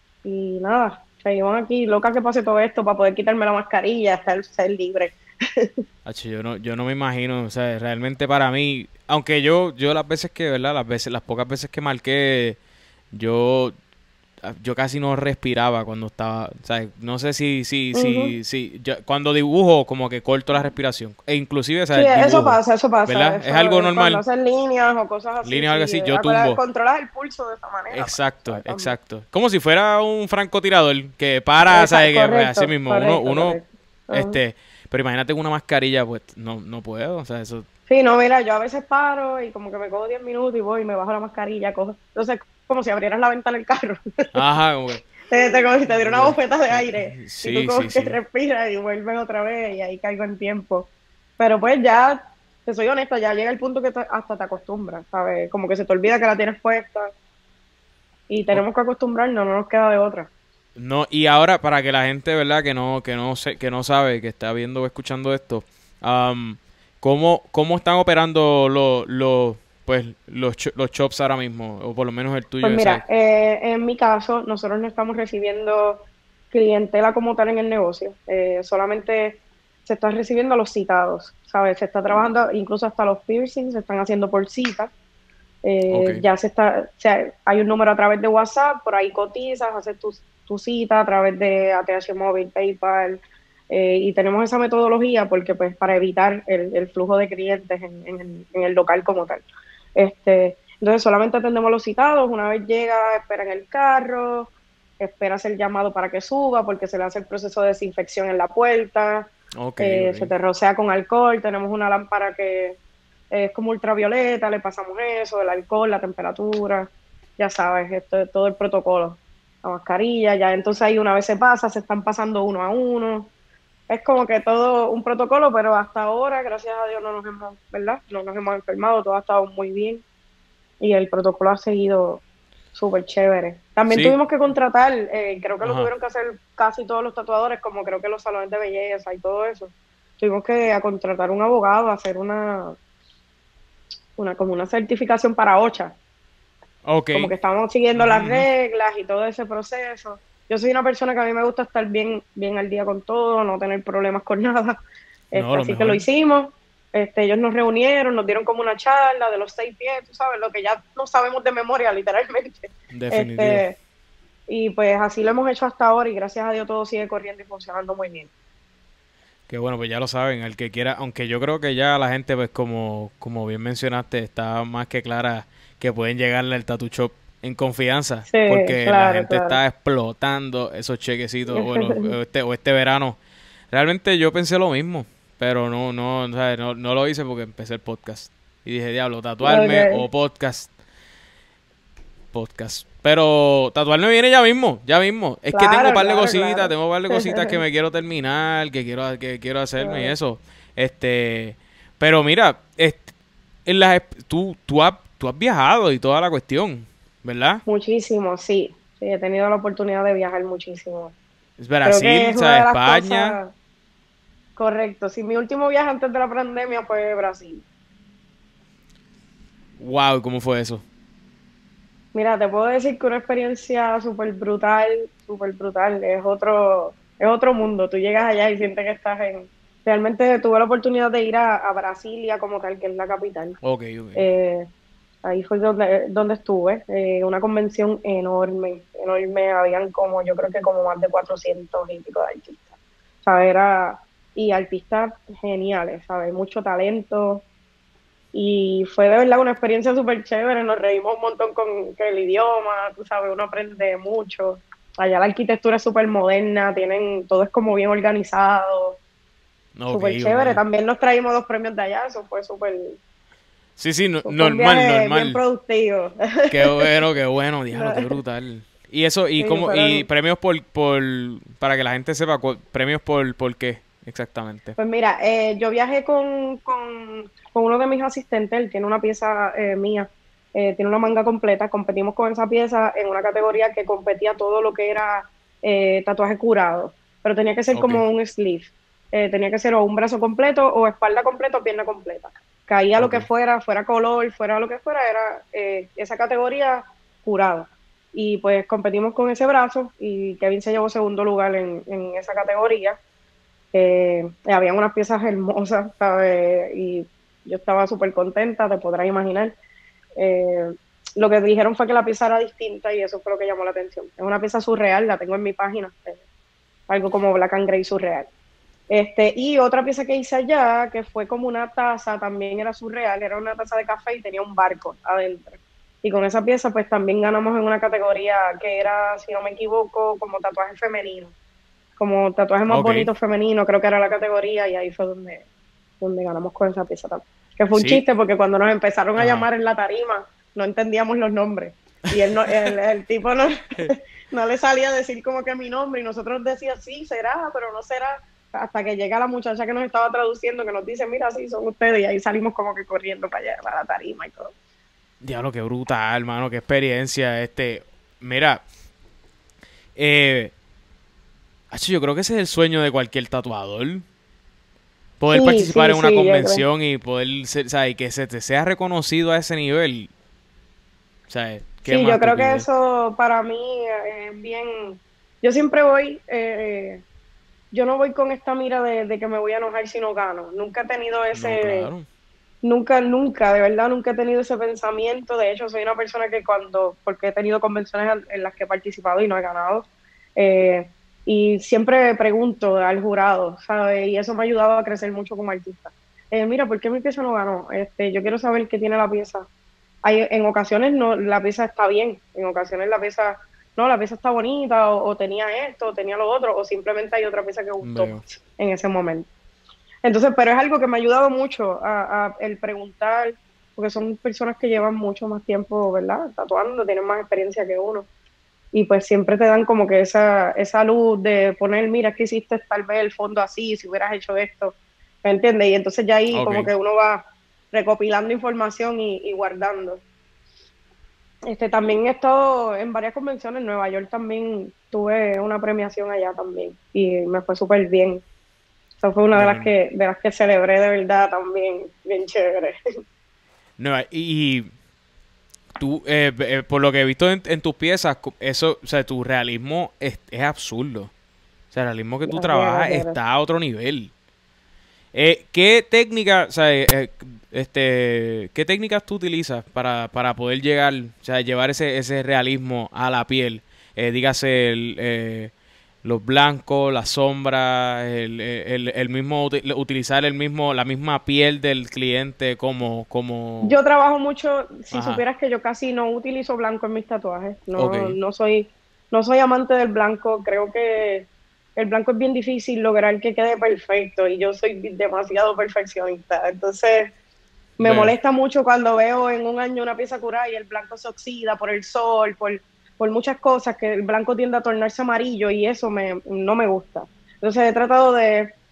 y nada, seguimos aquí, loca que pase todo esto para poder quitarme la mascarilla, estar ser libre. Hacho, yo no, yo no me imagino, o sea, realmente para mí, aunque yo, yo las veces que, ¿verdad? Las veces, las pocas veces que marqué, yo, yo casi no respiraba cuando estaba, o sea, no sé si, si, Ujú. si, si, yo- cuando dibujo como que corto la respiración, e inclusive, o sea, Sí, el eso dibujo, pasa, eso pasa, ¿verdad? Es eso algo es cuando normal, haces líneas o cosas así, línea o algo sí, así, eh, yo acuérdate, tumbo. controlas el pulso de esa manera, pues, Exacto, ¿sabes? También. exacto. Como si fuera un francotirador que para, Esa- ¿sabes? Que pues, así correcto, mismo, uno, correcto, uno, correcto. Ajá. este, pero imagínate con una mascarilla, pues no, no puedo, o sea, eso, Sí, no, mira, yo a veces paro y como que me cojo diez minutos y voy y me bajo la mascarilla, cojo. Entonces, como si abrieras la ventana del carro. ajá, como que, Te, te- como si te diera una pues, bofeta de aire y tú sí, como sí, que sí. respiras y vuelves otra vez y ahí caigo en tiempo. Pero pues ya, te soy honesta, ya llega el punto que te- hasta te acostumbras, ¿sabes? Como que se te olvida que la tienes puesta y O- tenemos que acostumbrarnos, no nos queda de otra. No, y ahora para que la gente, ¿verdad? Que no, que no sé, que no sabe, que está viendo o escuchando esto, am, ¿cómo, cómo están operando los, los, pues, los, cho- los shops ahora mismo? O por lo menos el Pues tuyo, ¿sabes? mira, eh, en mi caso, nosotros no estamos recibiendo clientela como tal en el negocio, eh, solamente se están recibiendo los citados, ¿sabes? Se está trabajando, incluso hasta los piercings se están haciendo por cita. Ok, Eh, ya se está, o sea, hay un número a través de WhatsApp, por ahí cotizas, haces tu, tu cita a través de A T H Móvil, PayPal, eh, y tenemos esa metodología porque pues para evitar el, el flujo de clientes en, en el, en el local como tal. Este, entonces solamente atendemos los citados, una vez llega, espera en el carro, espera hacer llamado para que suba porque se le hace el proceso de desinfección en la puerta, ok, eh, se ok. te rocea con alcohol, tenemos una lámpara que es como ultravioleta, le pasamos eso, el alcohol, la temperatura, ya sabes, esto, todo el protocolo, la mascarilla, ya entonces ahí una vez se pasa, se están pasando uno a uno, es como que todo un protocolo, pero hasta ahora, gracias a Dios, no nos hemos, ¿verdad? No nos hemos enfermado, todo ha estado muy bien y el protocolo ha seguido súper chévere. También Sí, tuvimos que contratar, eh, creo que lo ajá. tuvieron que hacer casi todos los tatuadores, como creo que los salones de belleza y todo eso. Tuvimos que a contratar un abogado, hacer una, una como una certificación para OCHA, Ok. como que estamos siguiendo Ujú, las ujú. reglas y todo ese proceso. Yo soy una persona que a mí me gusta estar bien, bien al día con todo, no tener problemas con nada. No, Este, lo así que lo mejor. hicimos. Este, ellos nos reunieron, nos dieron como una charla de los seis pies, tú sabes, lo que ya no sabemos de memoria, literalmente. Definitivo. Este, y pues así lo hemos hecho hasta ahora y gracias a Dios todo sigue corriendo y funcionando muy bien. Que bueno, pues ya lo saben, el que quiera, aunque yo creo que ya la gente, pues como, como bien mencionaste, está más que clara que pueden llegarle al tattoo shop en confianza, Sí, porque la claro, gente claro. está explotando esos chequecitos o, los- o este, o este verano. Realmente yo pensé lo mismo, pero no, no, o sea, no, no lo hice porque empecé el podcast. Y dije, diablo, tatuarme Okay. o podcast. Podcast. Pero tatuarme viene ya mismo, ya mismo. Es que tengo un Claro, par de claro, cositas, claro. tengo un par de cositas que me quiero terminar, que quiero, que quiero hacerme y Claro. eso. Este, pero mira, este, en las, tú, tú, has, tú has viajado y toda la cuestión, ¿verdad? Muchísimo, sí. Sí, he tenido la oportunidad de viajar muchísimo. Es Creo que Brasil, es o una sea, de las España. cosas. Correcto. Sí, mi último viaje antes de la pandemia fue Brasil. Wow, ¿cómo fue eso? Mira, te puedo decir que una experiencia súper brutal, súper brutal. Es otro, es otro mundo. Tú llegas allá y sientes que estás en... Realmente tuve la oportunidad de ir a, a Brasilia como tal, que es la capital. Ok, ok. Eh, Ahí fue donde, donde estuve. Eh, una convención enorme, enorme. Habían como, yo creo que como más de cuatrocientos y pico de artistas. ¿Sabes? Era, y artistas geniales, ¿sabes? Mucho talento. Y fue de verdad una experiencia súper chévere, nos reímos un montón con, con el idioma, tú sabes, uno aprende mucho. Allá la arquitectura es súper moderna, tienen, todo es como bien organizado, Ok, súper chévere. ok. También nos traímos dos premios de allá, eso fue súper, Sí, sí, no- fue un normal, viaje bien normal. productivo. Qué bueno, qué bueno, diablo, No, qué brutal. Y eso, y sí, cómo, y fueron, premios por, por, para que la gente sepa, cu- premios por, por qué, exactamente. pues mira, eh, yo viajé con, con, con uno de mis asistentes, él tiene una pieza eh, mía, eh, tiene una manga completa, competimos con esa pieza en una categoría que competía todo lo que era eh, tatuaje curado, pero tenía que ser Ok, como un sleeve, eh, tenía que ser o un brazo completo o espalda completa o pierna completa. Caía lo ok. que fuera, fuera color, fuera lo que fuera, era eh, esa categoría curado. Y pues competimos con ese brazo y Kevin se llevó segundo lugar en, en esa categoría. Eh, habían unas piezas hermosas, ¿sabes? Y yo estaba súper contenta, te podrás imaginar. Eh, lo que dijeron fue que la pieza era distinta y eso fue lo que llamó la atención. Es una pieza surreal, la tengo en mi página, eh, algo como Black and Grey surreal. Este, y otra pieza que hice allá, que fue como una taza, también era surreal, era una taza de café y tenía un barco adentro. Y con esa pieza, pues también ganamos en una categoría que era, si no me equivoco, como tatuaje femenino como tatuaje más Ok. bonito femenino, creo que era la categoría, y ahí fue donde, donde ganamos con esa pieza también. Que fue un Sí, chiste porque cuando nos empezaron a ajá. llamar en la tarima, no entendíamos los nombres. Y él no, el, el tipo no, no le salía a decir como que mi nombre, y nosotros decíamos, sí, será, pero no será. Hasta que llega la muchacha que nos estaba traduciendo, que nos dice, mira, sí, son ustedes, y ahí salimos como que corriendo para allá, para la tarima y todo. Diablo, qué brutal, hermano, qué experiencia. Este, mira, eh, acho, yo creo que ese es el sueño de cualquier tatuador. Poder Sí, participar sí, en una sí, yo creo. convención y poder ser, ¿sabes? Que se te sea reconocido a ese nivel. ¿Sabes? ¿Qué Sí, más yo tú creo que pides? eso para mí es bien. Yo siempre voy, eh, yo no voy con esta mira de, de que me voy a enojar si no gano. Nunca he tenido No, ese, claro. nunca, nunca, de verdad, nunca he tenido ese pensamiento. De hecho, soy una persona que cuando, porque he tenido convenciones en en las que he participado y no he ganado, eh, y siempre pregunto al jurado, ¿sabes? Y eso me ha ayudado a crecer mucho como artista. Eh, mira, ¿por qué mi pieza no ganó? Este, yo quiero saber qué tiene la pieza. Hay, en ocasiones no, la pieza está bien, en ocasiones la pieza, no, la pieza está bonita, o, o tenía esto, o tenía lo otro, o simplemente hay otra pieza que gustó Veo. más en ese momento. Entonces, pero es algo que me ha ayudado mucho a, a el preguntar, porque son personas que llevan mucho más tiempo, ¿verdad? Tatuando, tienen más experiencia que uno. Y pues siempre te dan como que esa, esa luz de poner, mira, que hiciste tal vez el fondo así, si hubieras hecho esto, ¿me entiendes? Y entonces ya ahí como Ok. que uno va recopilando información y, y guardando. Este, también he estado en varias convenciones, en Nueva York también tuve una premiación allá también y me fue súper bien. Esa fue una de Ya, las que, de las que celebré de verdad también, bien chévere. no, y tú, eh, eh, por lo que he visto en, en tus piezas, co- eso, o sea, tu realismo es, es absurdo. O sea, el realismo que tú Gracias, trabajas gracias, gracias. está a otro nivel. Eh, ¿qué técnica, o sea, eh, eh, este, qué técnicas tú utilizas para, para poder llegar, o sea, llevar ese, ese realismo a la piel? Eh, dígase el, eh, los blancos, las sombras, el, el, el mismo uti- utilizar el mismo, la misma piel del cliente como, como, Yo trabajo mucho, si ajá, supieras que yo casi no utilizo blanco en mis tatuajes, no, ok, no soy, no soy amante del blanco, creo que el blanco es bien difícil lograr que quede perfecto y yo soy demasiado perfeccionista, entonces me veo, molesta mucho cuando veo en un año una pieza curada y el blanco se oxida por el sol, por, por muchas cosas, que el blanco tiende a tornarse amarillo y eso me, no me gusta. Entonces he tratado de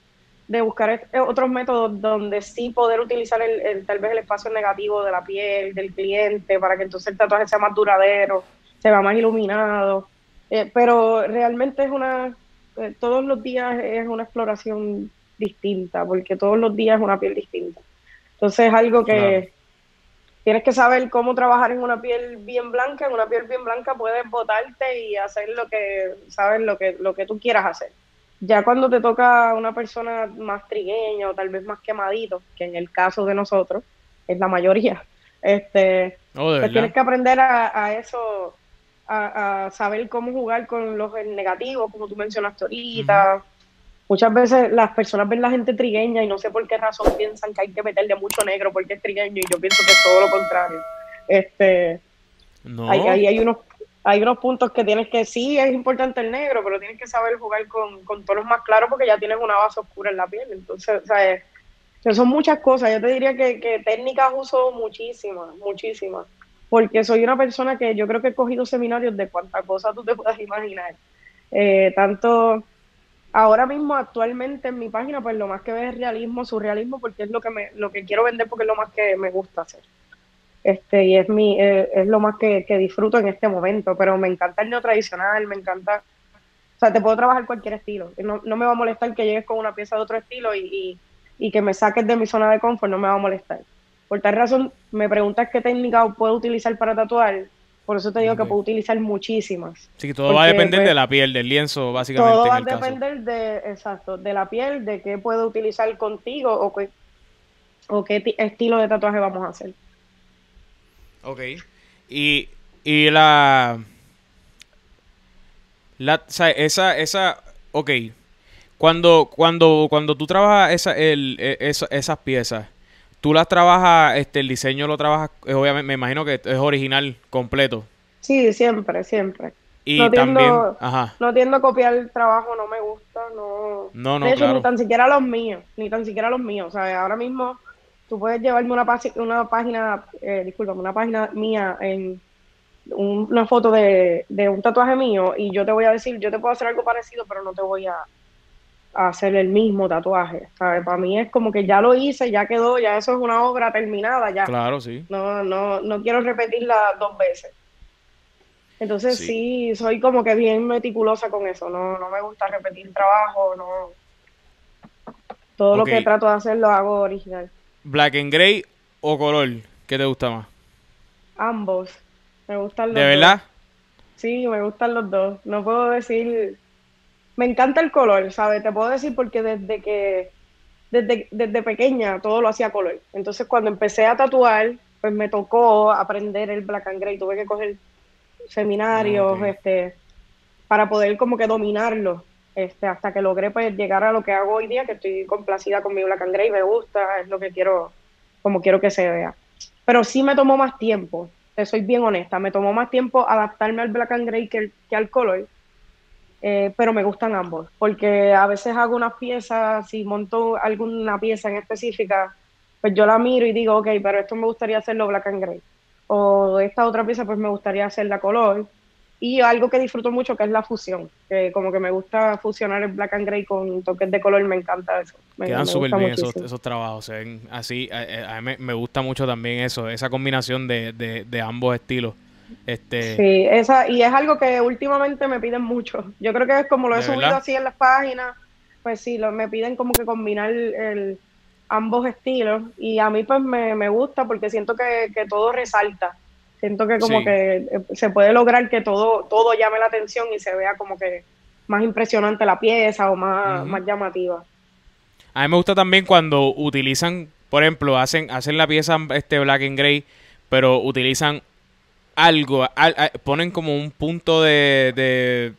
de buscar est- otros métodos donde sí poder utilizar el, el- tal vez el espacio negativo de la piel, del cliente, para que entonces el tatuaje sea más duradero, se vea más iluminado. Eh, pero realmente es una, eh, todos los días es una exploración distinta, porque todos los días es una piel distinta. Entonces es algo Claro. que tienes que saber cómo trabajar en una piel bien blanca. En una piel bien blanca puedes botarte y hacer lo que, sabes, lo que, lo que tú quieras hacer. Ya cuando te toca una persona más trigueña o tal vez más quemadito, que en el caso de nosotros es la mayoría, este, Oh, de pues verdad. tienes que aprender a, a eso, a, a saber cómo jugar con los negativos, como tú mencionaste Ujú. ahorita. Muchas veces las personas ven la gente trigueña y no sé por qué razón piensan que hay que meterle mucho negro porque es trigueño, y yo pienso que es todo lo contrario. Este, hay, No. hay, hay unos hay unos puntos que tienes que, sí, es importante el negro, pero tienes que saber jugar con, con tonos más claros porque ya tienes una base oscura en la piel. Entonces, o sea, es- o sea, son muchas cosas. Yo te diría que, que técnicas uso muchísimas, muchísimas. Porque soy una persona que yo creo que he cogido seminarios de cuánta cosa tú te puedas imaginar. Eh, tanto ahora mismo, actualmente en mi página, pues lo más que veo es realismo, surrealismo, porque es lo que me, lo que quiero vender, porque es lo más que me gusta hacer. Este, y es mi, eh, es lo más que, que disfruto en este momento, pero me encanta el neotradicional, me encanta, o sea, te puedo trabajar cualquier estilo. No, no me va a molestar que llegues con una pieza de otro estilo y, y, y que me saques de mi zona de confort, no me va a molestar. Por tal razón, me preguntas qué técnica puedo utilizar para tatuar, por eso te digo que Ok. puedo utilizar muchísimas, Sí, que todo va a porque depender de pues la piel, del lienzo, básicamente, todo en va a el caso. depender de, exacto, de la piel, de qué puedo utilizar contigo o qué, o qué ti- estilo de tatuaje vamos a hacer. Ok. Y, y la, la, o sea, esa, esa, ok. Cuando, cuando, cuando tú trabajas esa, el, e- esa- esas piezas, tú las trabajas, este, el diseño lo trabajas, eh, obviamente, me imagino que es original, completo. Sí, siempre, siempre. Y No también, tiendo, ajá, no tiendo a copiar el trabajo, no me gusta, no. no, De no, hecho, ni claro. tan siquiera los míos, ni tan siquiera los míos. O sea, ahora mismo tú puedes llevarme una, pasi- una página, eh, discúlpame, una página mía en un- una foto de, de un tatuaje mío y yo te voy a decir, yo te puedo hacer algo parecido, pero no te voy a, a hacer el mismo tatuaje, ¿sabes? Para mí es como que ya lo hice, ya quedó, ya eso es una obra terminada, ya. Claro, sí. No, no, no quiero repetirla dos veces. Entonces Sí. sí, soy como que bien meticulosa con eso, no, no me gusta repetir trabajo, no, todo lo Ok. que trato de hacer lo hago original. Black and Gray o color, ¿qué te gusta más? Ambos, me gustan ¿De los dos. verdad? Sí, me gustan los dos. No puedo decir, me encanta el color, ¿sabes? Te puedo decir porque desde que, desde, desde pequeña todo lo hacía color. Entonces cuando empecé a tatuar, pues me tocó aprender el black and gray, tuve que coger Ah, ok. seminarios, este, para poder como que dominarlo, este, hasta que logré pues llegar a lo que hago hoy día, que estoy complacida con mi Black and Grey, me gusta, es lo que quiero, como quiero que se vea. Pero sí me tomó más tiempo, te soy bien honesta, me tomó más tiempo adaptarme al Black and Grey que, el- que al color, eh, pero me gustan ambos, porque a veces hago unas piezas, si monto alguna pieza en específica, pues yo la miro y digo, ok, pero esto me gustaría hacerlo Black and Grey. O esta otra pieza, pues me gustaría hacerla color. Y algo que disfruto mucho, que es la fusión, que como que me gusta fusionar el Black and Grey con toques de color, me encanta eso, me, Quedan me súper gusta bien esos, muchísimo. esos trabajos, se ven así. A, a- a mí me, me gusta mucho también eso, esa combinación de, de, de ambos estilos. Este, Sí, esa, y es algo que últimamente me piden mucho. Yo creo que es como lo he de subido verdad. así en las páginas, pues sí, lo, me piden como que combinar el, el- ambos estilos y a mí pues me, me gusta porque siento que, que todo resalta. Siento que como Sí. que eh, se puede lograr que todo, todo llame la atención y se vea como que más impresionante la pieza o más, Ujú. más llamativa. A mí me gusta también cuando utilizan, por ejemplo, hacen, hacen la pieza este black and gray, pero utilizan algo, al- a- ponen como un punto de, de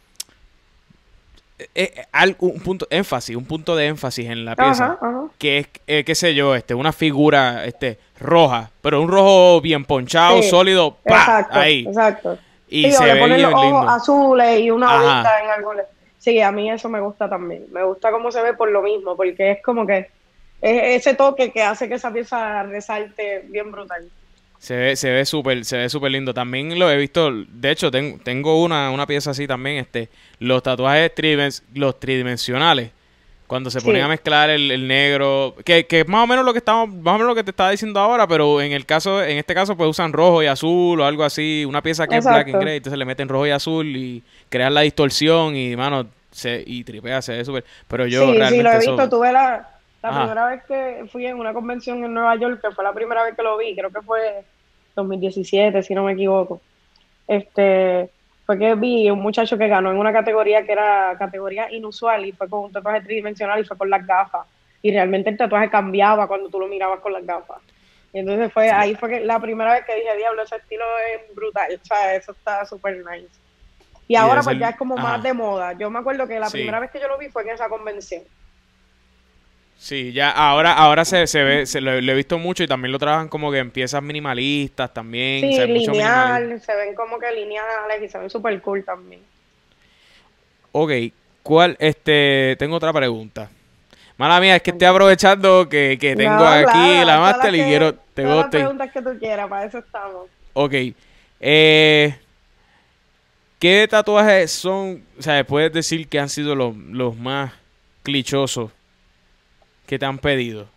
eh, eh, al- un punto énfasis, un punto de énfasis en la pieza, Ajá, ajá. que es, eh, qué sé yo, este, una figura, este, roja, pero un rojo bien ponchado, Sí, sólido, pa, exacto, ahí, exacto. y Sí, o se le ve ponen los bien ojos lindo. azules y una Ajá, olita en algo. Sí, a mí eso me gusta también. Me gusta cómo se ve por lo mismo, porque es como que es ese toque que hace que esa pieza resalte bien brutal. se ve, se ve súper, se ve súper lindo. También lo he visto, de hecho, ten- tengo una, una pieza así también, este, los tatuajes tridimens- los tridimensionales. Cuando se ponen a Sí, mezclar el, el negro, que, que es más o menos lo que estamos, más o menos lo que te estaba diciendo ahora, pero en el caso, en este caso, pues usan rojo y azul o algo así, una pieza que es black and exacto. gray, entonces le meten rojo y azul y crean la distorsión y mano, se, y tripea, se ve súper. Pero yo Sí, sí, lo realmente he visto. eso, Tuve la, la ajá, primera vez que fui en una convención en Nueva York, que fue la primera vez que lo vi, creo que fue dos mil diecisiete, si no me equivoco. Este, fue que vi un muchacho que ganó en una categoría que era categoría inusual y fue con un tatuaje tridimensional y fue con las gafas. Y realmente el tatuaje cambiaba cuando tú lo mirabas con las gafas. Y entonces fue ahí fue que la primera vez que dije, diablo, ese estilo es brutal. O sea, eso está súper nice. Y y debe ahora pues ya ser, es como más ajá, de moda. Yo me acuerdo que la sí. primera vez que yo lo vi fue en esa convención. Sí, ya ahora, ahora se, se ve, se lo, lo he visto mucho y también lo trabajan como que en piezas minimalistas también, o sea, Sí, hay mucho minimalismo. lineal, se ven como que lineales y se ven súper cool también. Ok, ¿cuál, este, tengo otra pregunta. Mala mía, es que estoy Cuéntame. aprovechando que, que tengo No, claro, aquí la haz todas las máster y quiero, que, todas tengo, las estoy, preguntas que tú quieras, para eso estamos. ok. Eh, ¿qué tatuajes son, o sea, puedes decir que han sido los, los más clichosos que te han pedido?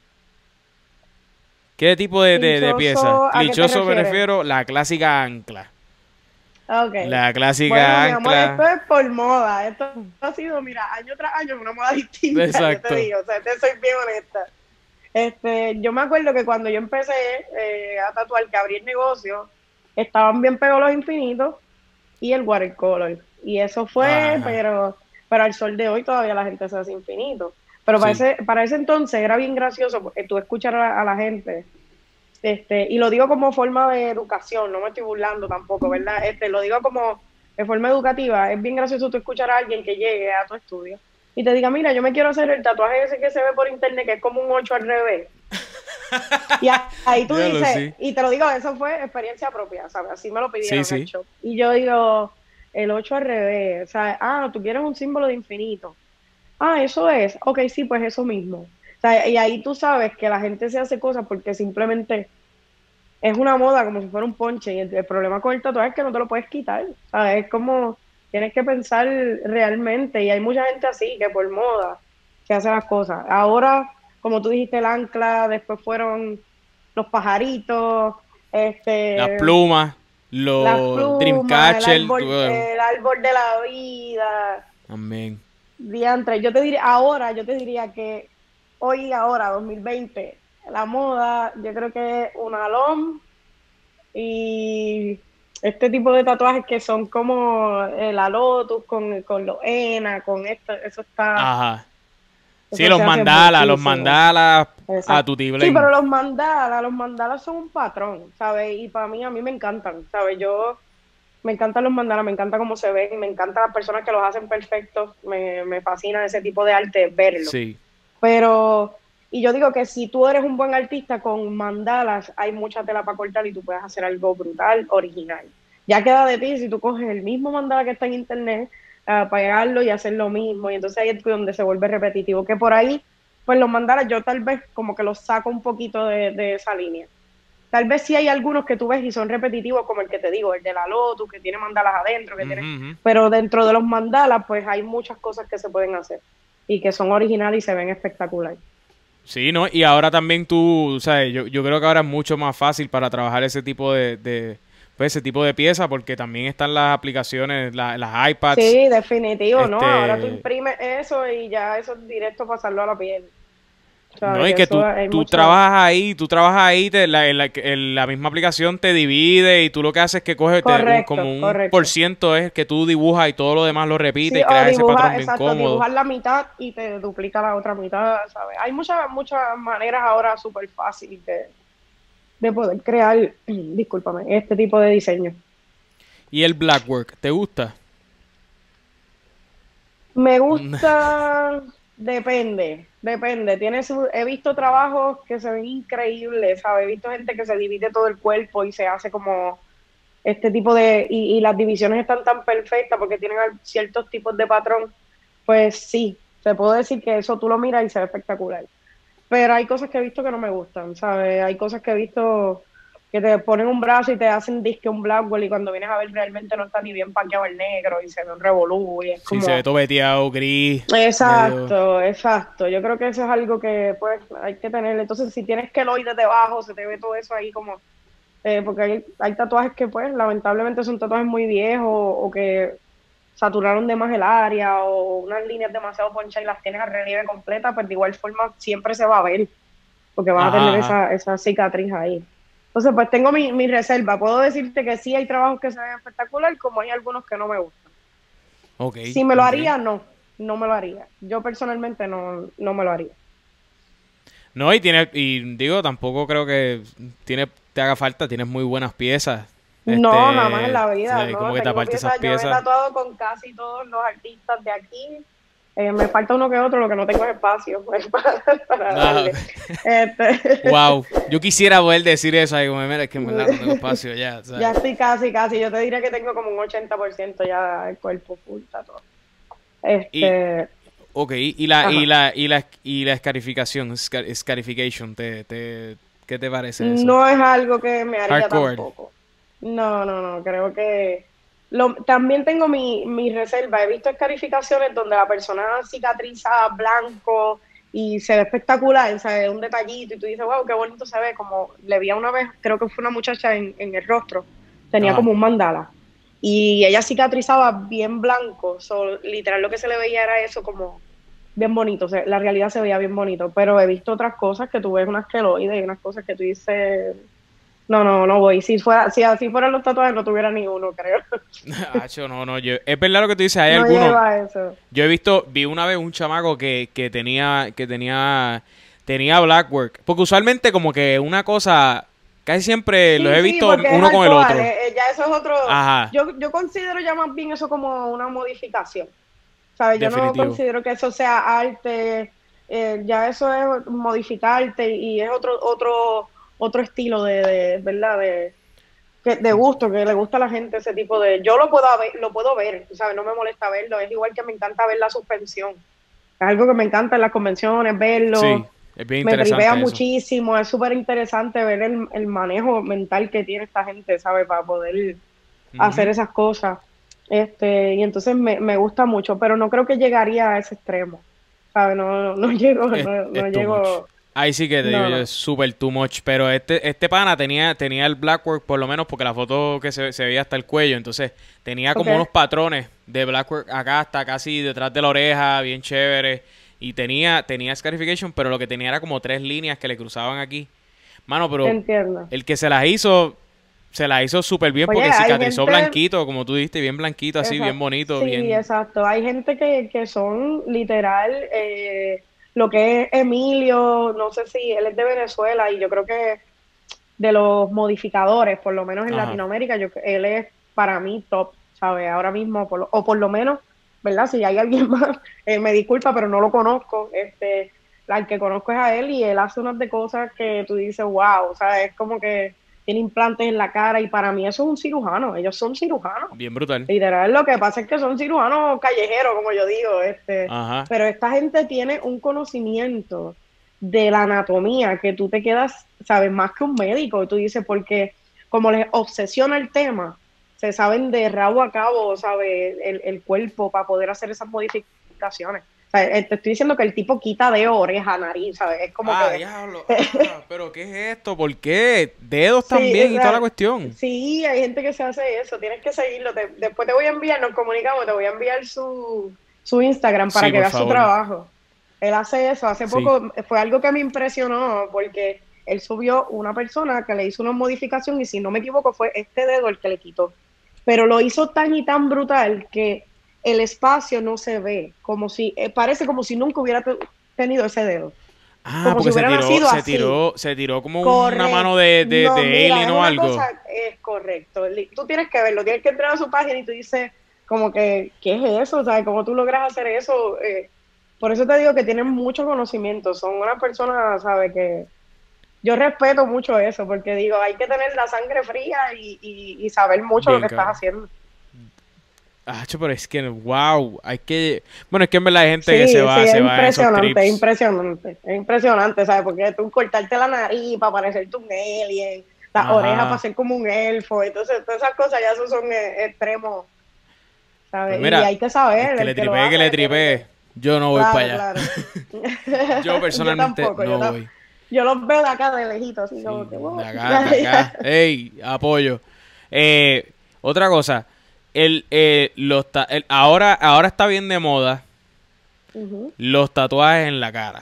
¿Qué tipo de, de, de pieza? Dichoso, ¿a qué te Clichoso me refieres? refiero, la clásica ancla. Ok. La Bueno, clásica mi amor, esto ancla. es por moda. Esto ha sido, mira, año tras año una moda distinta, yo te Exacto. digo, o sea, te soy bien honesta. Este, yo me acuerdo que cuando yo empecé eh, a tatuar, que abrí el negocio, estaban bien pegados los infinitos y el watercolor. Y eso fue, Ajá, pero, pero al sol de hoy todavía la gente se hace infinito. Pero para sí. ese, para ese entonces era bien gracioso porque tú escuchar a la, a la gente, este, y lo digo como forma de educación, no me estoy burlando tampoco, ¿verdad? Este, lo digo como de forma educativa. Es bien gracioso tú escuchar a alguien que llegue a tu estudio y te diga, mira, yo me quiero hacer el tatuaje ese que se ve por internet, que es como un ocho al revés. Y ahí tú Diablo, dices, sí. y te lo digo, eso fue experiencia propia, ¿sabes? Así me lo Sí, pidieron en el sí. show. Y yo digo, el ocho al revés, ¿sabes? Ah, tú quieres un símbolo de infinito. Ah, eso es. Ok, sí, pues eso mismo. O sea, y ahí tú sabes que la gente se hace cosas porque simplemente es una moda, como si fuera un ponche. Y el, el problema con el tatuaje es que no te lo puedes quitar. ¿Sabes? Es como, tienes que pensar realmente. Y hay mucha gente así que por moda se hace las cosas. Ahora, como tú dijiste, el ancla, después fueron los pajaritos, Las este, plumas, las los plumas, el Dreamcatcher. árbol, tú- el árbol de la vida, Amén. diantre. Yo te diría, ahora, yo te diría que hoy, ahora, dos mil veinte, la moda, yo creo que es un alón y este tipo de tatuajes que son como la Lotus con, con los henna, con esto, eso está, Ajá. Sí, eso los se hace mandalas, los muchísimo. mandalas a Exacto. tu Sí, pero tiblén. los mandalas, los mandalas son un patrón, ¿sabes? Y para mí, a mí me encantan, ¿sabes? Yo me encantan los mandalas, me encanta cómo se ven, me encantan las personas que los hacen perfectos, me, me fascina ese tipo de arte, verlo. Sí. Pero, y yo digo que si tú eres un buen artista con mandalas, hay mucha tela para cortar y tú puedes hacer algo brutal, original. Ya queda de ti si tú coges el mismo mandala que está en internet, uh, pegarlo y hacer lo mismo. Y entonces ahí es donde se vuelve repetitivo. Que por ahí, pues los mandalas yo tal vez como que los saco un poquito de, de esa línea. Tal vez sí hay algunos que tú ves y son repetitivos, como el que te digo, el de la Lotus, que tiene mandalas adentro, que Ujú, tiene... ujú. Pero dentro de los mandalas, pues hay muchas cosas que se pueden hacer y que son originales y se ven espectaculares. Sí, ¿no? Y ahora también tú, ¿sabes? Yo, yo creo que ahora es mucho más fácil para trabajar ese tipo de, de pues, ese tipo de pieza porque también están las aplicaciones, la- las iPads, Sí, definitivo, ¿no? Ahora tú este, imprimes eso y ya eso es directo pasarlo a la piel. no, ¿Sabes? y Que que eso tú, hay tú mucho... trabajas ahí, tú trabajas ahí, te- la, en la, en la misma aplicación te divide y tú lo que haces es que coges te- un, como Correcto, un por correcto. ciento es que tú dibujas y todo lo demás lo repites Sí, y o creas ese patrón dibujar, bien exacto, cómodo. dibujar la mitad y te duplica la otra mitad, ¿sabes? Hay muchas, muchas maneras ahora súper fáciles de, de poder crear, discúlpame, este tipo de diseño. Y el blackwork, ¿te gusta? Me gusta, depende, depende. Tiene su, he visto trabajos que se ven increíbles, ¿sabes? He visto gente que se divide todo el cuerpo y se hace como este tipo de, y, y las divisiones están tan perfectas porque tienen al- ciertos tipos de patrón, pues sí, se puede decir que eso tú lo miras y se ve espectacular. Pero hay cosas que he visto que no me gustan, ¿sabes? Hay cosas que he visto, que te ponen un brazo y te hacen disque un Blackwell y cuando vienes a ver realmente no está ni bien parqueado el negro y se ve un revolú y es Sí, como... se ve tobeteado, gris. Exacto, medio... exacto. Yo creo que eso es algo que pues hay que tener. Entonces, si tienes queloides debajo, se te ve todo eso ahí como... eh, porque hay, hay tatuajes que pues lamentablemente son tatuajes muy viejos o que saturaron de más el área o unas líneas demasiado ponchas y las tienes a relieve completa, pero de igual forma siempre se va a ver porque vas a Ajá, tener ajá. esa, esa cicatriz ahí. Entonces, pues tengo mi, mi reserva. Puedo decirte que sí hay trabajos que se ven espectacular, como hay algunos que no me gustan. Ok, Si me lo ok. haría, no, no me lo haría. Yo personalmente no, no me lo haría. No, y tiene, y digo, tampoco creo que tiene, te haga falta, tienes muy buenas piezas. No, jamás en Este, la o vida, sea, como no. que Tengo taparte esas piezas, yo me he piezas. tatuado con casi todos los artistas de aquí. Eh, me falta uno que otro, lo que no tengo es espacio pues, para, para Ah, darle. Este, wow, yo quisiera poder decir eso ahí, como, mira, es que en verdad no tengo espacio ya, ya ¿sabes? estoy casi, casi. Yo te diría que tengo como un ochenta por ciento ya el cuerpo full tatuado. Y, Este, ok, y la, y ajá. la, y la, y la escarificación, scar- scarification, te, te, ¿qué te parece eso? No es algo que me haría Hardcore. tampoco. No, no, no, creo que... Lo, también tengo mi, mi reserva. He visto escarificaciones donde la persona cicatriza blanco y se ve espectacular, o sea, un detallito y tú dices, wow, qué bonito se ve. Como le vi a una vez, creo que fue una muchacha en, en el rostro, tenía Ajá. como un mandala y ella cicatrizaba bien blanco. So, literal lo que se le veía era eso como bien bonito, o sea, la realidad se veía bien bonito, pero he visto otras cosas que tú ves unas queloides y unas cosas que tú dices, no, no, no voy. Si fuera, si así fueran los tatuajes no tuviera ni uno, creo. Acho, no, no, yo, es verdad lo que tú dices, hay No algunos, llego a eso. yo he visto, vi una vez un chamaco que, que tenía, que tenía, tenía blackwork, porque usualmente como que una cosa, casi siempre los Sí, he sí, visto porque es uno con el alcohol, otro. eh, eh, ya eso es otro, Ajá, yo, yo considero ya más bien eso como una modificación, ¿sabes? Yo no definitivo. considero que eso sea arte, eh, ya eso es modificarte y es otro, otro, otro estilo de, de ¿verdad? De, que, de gusto, que le gusta a la gente ese tipo de... Yo lo puedo ver, lo puedo ver, ¿sabes? No me molesta verlo, es igual que me encanta ver la suspensión. Es algo que me encanta en las convenciones, Sí, verlo, es bien me tripea interesante eso. muchísimo, es súper interesante ver el, el manejo mental que tiene esta gente, ¿sabes? Para poder hacer Ujú. esas cosas. Este, y entonces me, me gusta mucho, pero no creo que llegaría a ese extremo, ¿sabes? No, no, no llego, Es, no, no es too much. llego, Ahí sí que te digo no, yo, no. es súper too much. Pero este, este pana tenía, tenía el blackwork, por lo menos porque la foto que se, se veía hasta el cuello. Entonces tenía Ok, como unos patrones de blackwork acá hasta casi detrás de la oreja, bien chévere. Y tenía, tenía scarification, pero lo que tenía era como tres líneas que le cruzaban aquí. Mano, pero entiendo. el que se las hizo, se las hizo súper bien Oye, porque hay cicatrizó gente, blanquito, como tú dijiste, bien blanquito, así, bien exacto, bonito, sí, bien... exacto. Hay gente que, que son literal, eh, lo que es Emilio, no sé si él es de Venezuela y yo creo que de los modificadores, por lo menos en Ajá. Latinoamérica, yo, él es para mí top, ¿sabes? Ahora mismo, por lo- o por lo menos, ¿verdad? Si hay alguien más, eh, me disculpa, pero no lo conozco. Este, al que conozco es a él y él hace unas de cosas que tú dices, wow, o sea, es como que tiene implantes en la cara y para mí eso es un cirujano, ellos son cirujanos. Bien brutal. Literal, lo que pasa es que son cirujanos callejeros, como yo digo, este, Ajá. pero esta gente tiene un conocimiento de la anatomía que tú te quedas, sabes, más que un médico, y tú dices, porque como les obsesiona el tema, se saben de rabo a cabo, ¿sabes? El, el cuerpo para poder hacer esas modificaciones. O sea, eh, te estoy diciendo que el tipo quita de oreja, nariz, ¿sabes? Es como Ah, que diablo. Ah, pero ¿qué es esto? ¿Por qué? Dedos sí, también o y toda la sea, cuestión. sí, hay gente que se hace eso, tienes que seguirlo. Te- después te voy a enviar, nos comunicamos, te voy a enviar su, su Instagram para Sí, que por veas su favor. trabajo. Él hace eso, hace Sí. poco fue algo que me impresionó porque él subió una persona que le hizo una modificación y si no me equivoco fue este dedo el que le quitó. Pero lo hizo tan y tan brutal que el espacio no se ve, como si, eh, parece como si nunca hubiera te- tenido ese dedo, Ah, como si porque se hubiera tiró, nacido se así. tiró, se tiró como una mano Correcto. de, de, No, de mira, alien es o una algo. cosa, es correcto. Li- Tú tienes que verlo, tienes que entrar a su página y tú dices, como que, ¿qué es eso? O sea, ¿cómo tú logras hacer eso? Eh, por eso te digo que tienen mucho conocimiento. Son una persona, ¿sabes? Que yo respeto mucho eso, porque digo, hay que tener la sangre fría y, y, y saber mucho lo Bien, que estás cabrón. haciendo. Ah, cho, pero es que, wow, hay que... Bueno, es que en verdad hay gente que se Sí, sí, va, es se va en esos impresionante, es trips. impresionante, es impresionante, ¿sabes? Porque tú cortarte la nariz para parecerte un alien, las Ajá. orejas para ser como un elfo, entonces todas esas cosas ya esos son eh, extremos, ¿sabes? Pues mira, y hay que saber, el que el le que lo tripee, que le hace, tiene tripee. que... Yo no voy para Claro, allá. claro. Yo Yo personalmente tampoco, yo, no tam- voy. yo los veo de acá de lejito, así como Sí, que... de "Wow". acá, de acá. ¡Ey! Apoyo. Eh, otra cosa. El, eh, los ta- el- ahora, ahora está bien de moda Ujú. los tatuajes en la cara.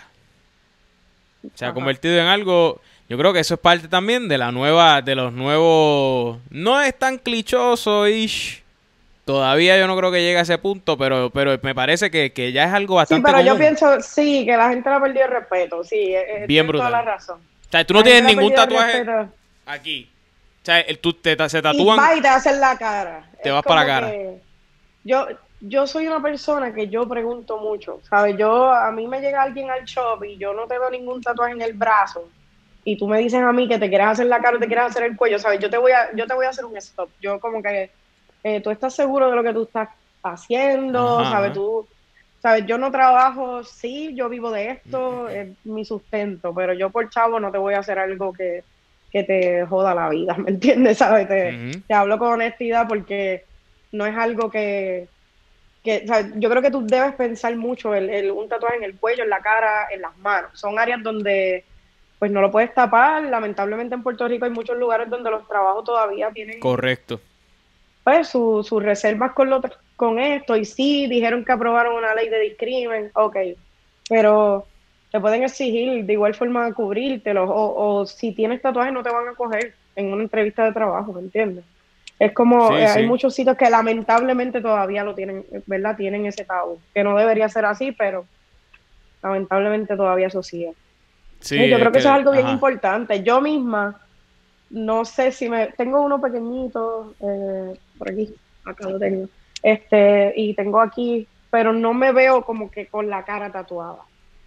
Se ha Ajá. convertido en algo. Yo creo que eso es parte también de la nueva, de los nuevos. No es tan clichoso, ish. Todavía yo no creo que llegue a ese punto, pero, pero me parece que, que ya es algo Sí, bastante pero yo común. pienso, sí, que la gente le ha perdido el respeto, sí, eh, eh, Bien tienes toda la brutal. razón. O sea, tú La no gente tienes le ha ningún perdido el tatuaje respeto. aquí. O sea, el, tú te, se Y tatúan, va y te hacen la cara. te Es vas para la como cara. que yo, yo soy una persona que yo pregunto mucho, ¿sabes? Yo, a mí me llega alguien al shop y yo no te veo ningún tatuaje en el brazo y tú me dices a mí que te quieres hacer la cara o te quieres hacer el cuello, ¿sabes? Yo te voy a, yo te voy a hacer un stop. Yo como que, eh, tú estás seguro de lo que tú estás haciendo, Ajá, ¿sabes? ajá. Tú, ¿sabes? Yo no trabajo, sí, yo vivo de esto, es mi sustento, pero yo por chavo no te voy a hacer algo que, que te joda la vida, ¿me entiendes? ¿Sabes? Te, Ujú. te hablo con honestidad porque no es algo que, que o sea, yo creo que tú debes pensar mucho el, el- un tatuaje en el cuello, en la cara, en las manos. Son áreas donde pues no lo puedes tapar. Lamentablemente en Puerto Rico hay muchos lugares donde los trabajos todavía tienen Correcto. pues su- sus reservas con, lo, con esto. Y sí, dijeron que aprobaron una ley de discrimen, ok, pero te pueden exigir de igual forma cubrírtelo. O, o si tienes tatuajes no te van a coger en una entrevista de trabajo, ¿me entiendes? Es como, Sí, eh, hay sí. muchos sitios que lamentablemente todavía lo tienen, ¿verdad? Tienen ese tabú, que no debería ser así, pero lamentablemente todavía eso sigue. Sí, Eh, Yo es creo que eso es que, algo bien ajá. importante. Yo misma, no sé si me... Tengo uno pequeñito, eh, por aquí, acá lo tengo. Este, y tengo aquí, pero no me veo como que con la cara tatuada.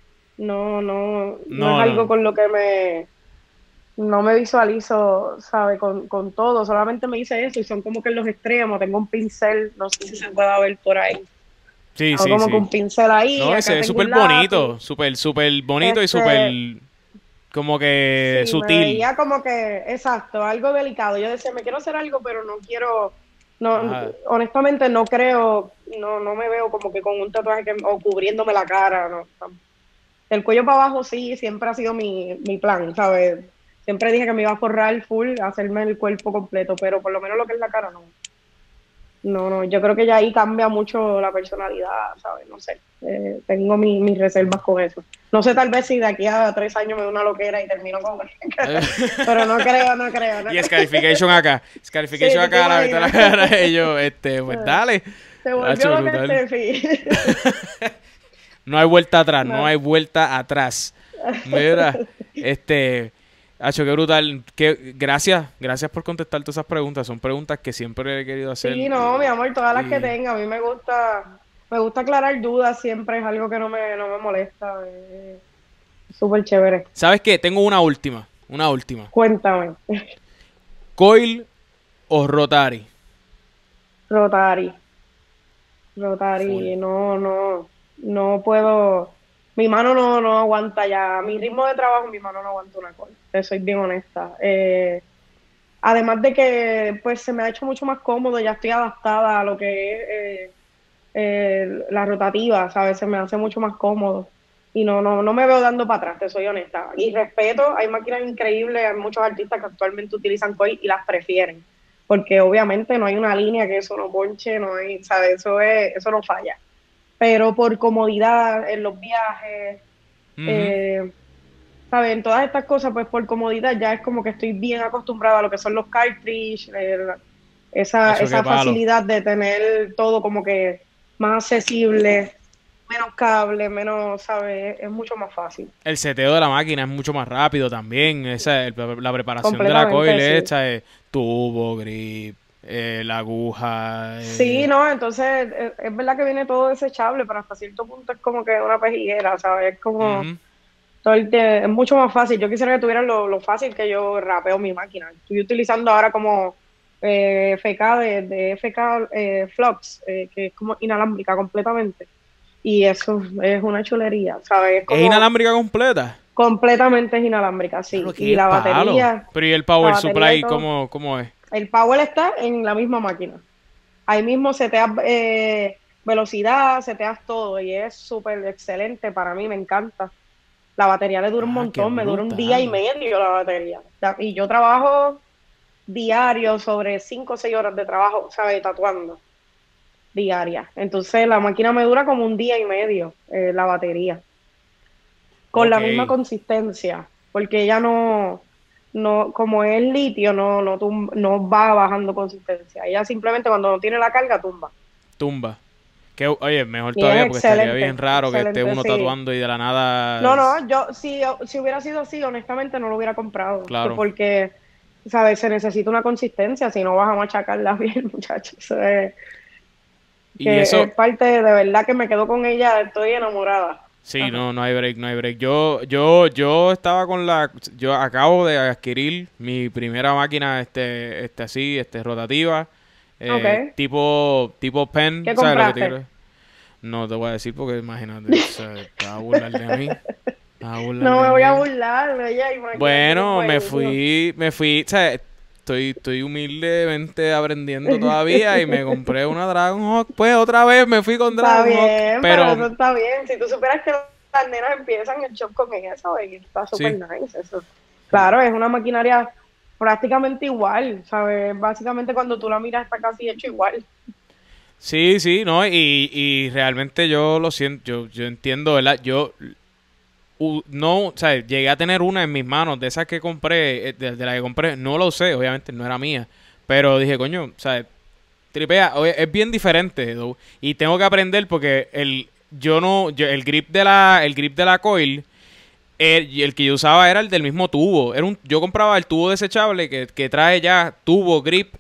No, no, no es No, algo no. con lo que me... No me visualizo, ¿sabe? Con, con todo, solamente me hice eso y son como que en los extremos. Tengo un pincel, no sé si se pueda ver por ahí. Sí, Hago sí, como que sí. un pincel ahí, No, ese acá es tengo súper un lápiz. bonito. Súper, súper bonito y súper Este, como que Sí, me sutil. veía como que, exacto, algo delicado. Yo decía, me quiero hacer algo, pero no quiero, no, Ajá. honestamente no creo, no, no me veo como que con un tatuaje que, o cubriéndome la cara, no. El cuello para abajo sí, siempre ha sido mi, mi plan, ¿sabes? Siempre dije que me iba a forrar full, hacerme el cuerpo completo, pero por lo menos lo que es la cara no. No, no, yo creo que ya ahí cambia mucho la personalidad, ¿sabes? No sé, eh, tengo mi- mis reservas con eso. No sé, tal vez si de aquí a tres años me da una loquera y termino con... Pero no creo, no creo, no Y creo. Scarification acá. Sí, Scarification ¿tú te acá a la mitad de la imaginas? cara de ellos. Este, pues dale. Se volvió Hacho, lo que brutal. Steffi. No hay vuelta atrás, no No. hay vuelta atrás. Mira, este, Hacho, qué brutal. Qué, gracias, gracias por contestar todas esas preguntas. Son preguntas que siempre he querido hacer. Sí, no, mi amor, todas las que Y, tenga. A mí me gusta, me gusta aclarar dudas, siempre es algo que no me, no me molesta. Es súper chévere. ¿sabes qué? Tengo una última, una última. Cuéntame. ¿Coil o Rotary? Rotary. Full. Rotary, no, no, no puedo. Mi mano no, no aguanta ya. Mi ritmo de trabajo, mi mano no aguanta una cosa. Te soy bien honesta. Eh, además de que, pues, se me ha hecho mucho más cómodo. Ya estoy adaptada a lo que es eh, eh, la rotativa, ¿sabes? Se me hace mucho más cómodo. Y no, no, no me veo dando para atrás, te soy honesta. Y respeto, hay máquinas increíbles, hay muchos artistas que actualmente utilizan coil y las prefieren. Porque obviamente no hay una línea que eso no ponche, no hay, ¿sabes? Eso es, eso no falla. Pero por comodidad en los viajes, Ujú. eh, ¿sabes? En todas estas cosas, pues por comodidad ya es como que estoy bien acostumbrada a lo que son los cartridge, eh, esa, Hacho, qué esa palo. facilidad de tener todo como que más accesible, menos cable, menos, ¿sabes? Es mucho más fácil. El seteo de la máquina es mucho más rápido también. Esa, el- la preparación de la coil Completamente, sí. hecha es tubo, grip, eh, la aguja. Sí, eh, no, entonces es, es verdad que viene todo desechable, pero hasta cierto punto es como que una pejiguera, ¿sabes? Es como ujú. todo el tie- es mucho más fácil. Yo quisiera que tuvieran lo, lo fácil que yo rapeo mi máquina. Estoy utilizando ahora como eh, F K de, de F K eh, Flux, eh, que es como inalámbrica completamente. Y eso es una chulería, ¿sabes? Es Es como inalámbrica completa. Completamente es inalámbrica, sí. Claro, qué Y la palo. batería, Pero ¿y el la power batería supply y todo. cómo, cómo es? El power está en la misma máquina. Ahí mismo seteas eh, velocidad, seteas todo y es súper excelente. Para mí me encanta. La batería le dura un Ah, qué montón, me dura un día y brutal. medio la batería. La- Y yo trabajo diario sobre cinco o seis horas de trabajo, ¿sabes? Tatuando diaria. Entonces la máquina me dura como un día y medio, eh, la batería. Con la misma Ok. consistencia, porque ella no, no, como es litio, no, no, tum- no va bajando consistencia. Ella simplemente cuando no tiene la carga tumba. Tumba. Que, oye, mejor Y es todavía porque estaría bien excelente, raro que esté excelente, uno sí. tatuando y de la nada. No, es- no, yo si, si hubiera sido así, honestamente no lo hubiera comprado, Claro. porque, ¿sabes? Se necesita una consistencia, si no vas a machacarla bien, muchachos. Eso es, Y que eso, es parte de verdad que me quedo con ella, estoy enamorada. sí, Ajá. no, no hay break, no hay break. Yo, yo, yo estaba con la, yo acabo de adquirir mi primera máquina, este, este así, este rotativa, eh, Ok, tipo, tipo pen, ¿qué ¿sabes lo que te compraste? quiero? No te voy a decir porque imagínate, o sea, te vas a burlar de mí, te vas a burlar No de me voy a mí. burlar, ella, imagínate, no Bueno, me puedo. fui, me fui, o sea, estoy, estoy humildemente aprendiendo todavía y me compré una Dragon Hawk, pues otra vez me fui con Está Dragon Hawk, bien, pero pero eso está bien. Si tú supieras que las nenas empiezan el shop con eso, y está súper sí. nice eso. Claro, es una maquinaria prácticamente igual, ¿sabes? Básicamente cuando tú la miras está casi hecho igual. Sí, sí, no, y, y realmente yo lo siento, yo, yo entiendo, ¿verdad? Yo u- no, o sea, llegué a tener una en mis manos, de esas que compré, eh, de, de la que compré, no lo usé, obviamente no era mía, pero dije, coño, o sea, tripea, oye, es bien diferente, though, y tengo que aprender porque el, yo no, yo- el grip de la, el grip de la coil, el, y el que yo usaba era el del mismo tubo, era un, yo compraba el tubo desechable que, que trae ya tubo, grip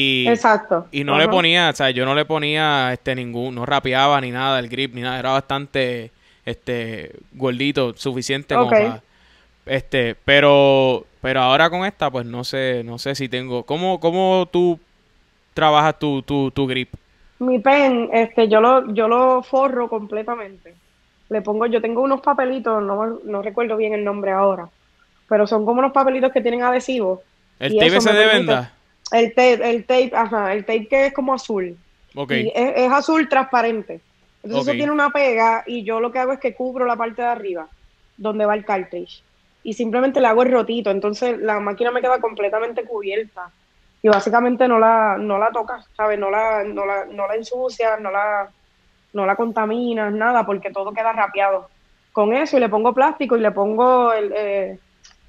y Exacto. y no le Ajá. ponía, o sea, yo no le ponía este ningún, no rapeaba ni nada el grip ni nada, era bastante este gordito, suficiente Ok. como para este, pero pero ahora con esta pues no sé, no sé si tengo ¿cómo cómo tú trabajas tu tu tu grip? Mi pen, este, yo lo, yo lo forro completamente. Le pongo, yo tengo unos papelitos, no, me- no recuerdo bien el nombre ahora, pero son como unos papelitos que tienen adhesivos El y tape eso ese me de permite, venda. el tape, el tape, ajá, el tape que es como azul Ok, y es, es azul transparente. Entonces ok. eso tiene una pega y yo lo que hago es que cubro la parte de arriba, donde va el cartridge, y simplemente le hago el rotito, entonces la máquina me queda completamente cubierta y básicamente no la, no la tocas, ¿sabes? No la, no la, no la ensucias, no la, no la contaminas, nada, porque todo queda rapeado. Con eso y le pongo plástico y le pongo el, eh,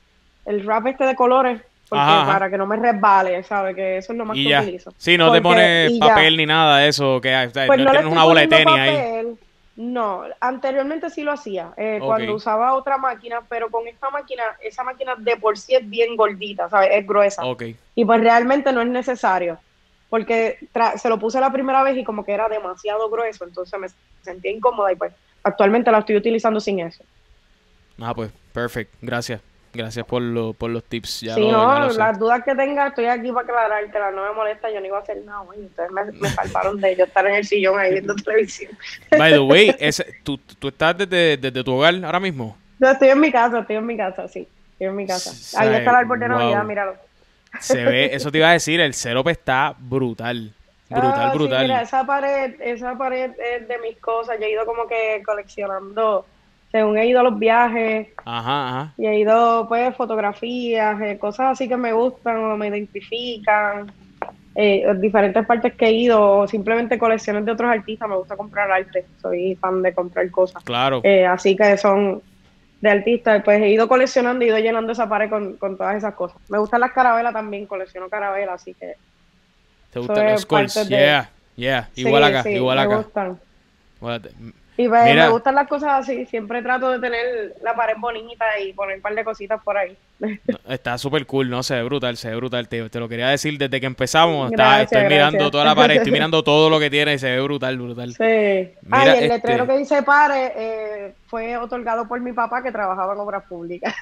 el wrap este de colores, Ajá, porque ajá. para que no me resbale, ¿sabes? Que eso es lo más Y que ya. utilizo. Sí, no te Porque, pones y ya, papel ni nada de eso que hay, o sea, pues no no le tienes estoy una bola de poniendo tenis ahí. papel, no, anteriormente sí lo hacía, eh, Ok, cuando usaba otra máquina, pero con esta máquina, esa máquina de por sí es bien gordita, ¿sabes? Es gruesa. ok. Y pues realmente no es necesario, porque tra- se lo puse la primera vez y como que era demasiado grueso, entonces me sentía incómoda y pues actualmente la estoy utilizando sin eso. Ah, pues, perfect. Gracias. Gracias por, lo, por los tips. Ya Si lo, ya lo no, sé. las dudas que tenga, estoy aquí para aclarártelas, no me molesta, yo no iba a hacer nada, güey. Ustedes me, me salvaron de yo estar en el sillón ahí viendo televisión. By the way, ese, ¿tú, tú estás desde, desde tu hogar ahora mismo? No, estoy en mi casa, estoy en mi casa, sí, estoy en mi casa. Ahí está Sabe, el árbol de Navidad, wow. míralo. Se ve, eso te iba a decir, el setup está brutal. Brutal, Ah, sí, mira, brutal. esa pared, esa pared es de mis cosas. Yo he ido como que coleccionando, según he ido a los viajes, Ajá, ajá. y he ido pues fotografías, eh, cosas así que me gustan o me identifican, eh, diferentes partes que he ido, o simplemente colecciones de otros artistas. Me gusta comprar arte, soy fan de comprar cosas. Claro. Eh, así que son de artistas, pues he ido coleccionando, he ido llenando esa pared con, con todas esas cosas. Me gustan las carabelas también, colecciono carabelas, así que ¿Te eso gustan los es parte scores? de... Yeah, yeah. Igual Sí, acá, sí, igual me acá. gustan. Igual- Y pues, me Mira, gustan las cosas así, siempre trato de tener la pared bonita y poner un par de cositas por ahí. no, está súper cool, ¿no? Se ve brutal, se ve brutal. Te, te lo quería decir desde que empezamos. Está, estoy Gracias, mirando gracias. toda la pared, estoy mirando todo lo que tiene y se ve brutal, brutal. Sí. Ah, Mira, y el letrero este. que dice pare eh, fue otorgado por mi papá que trabajaba en obras públicas.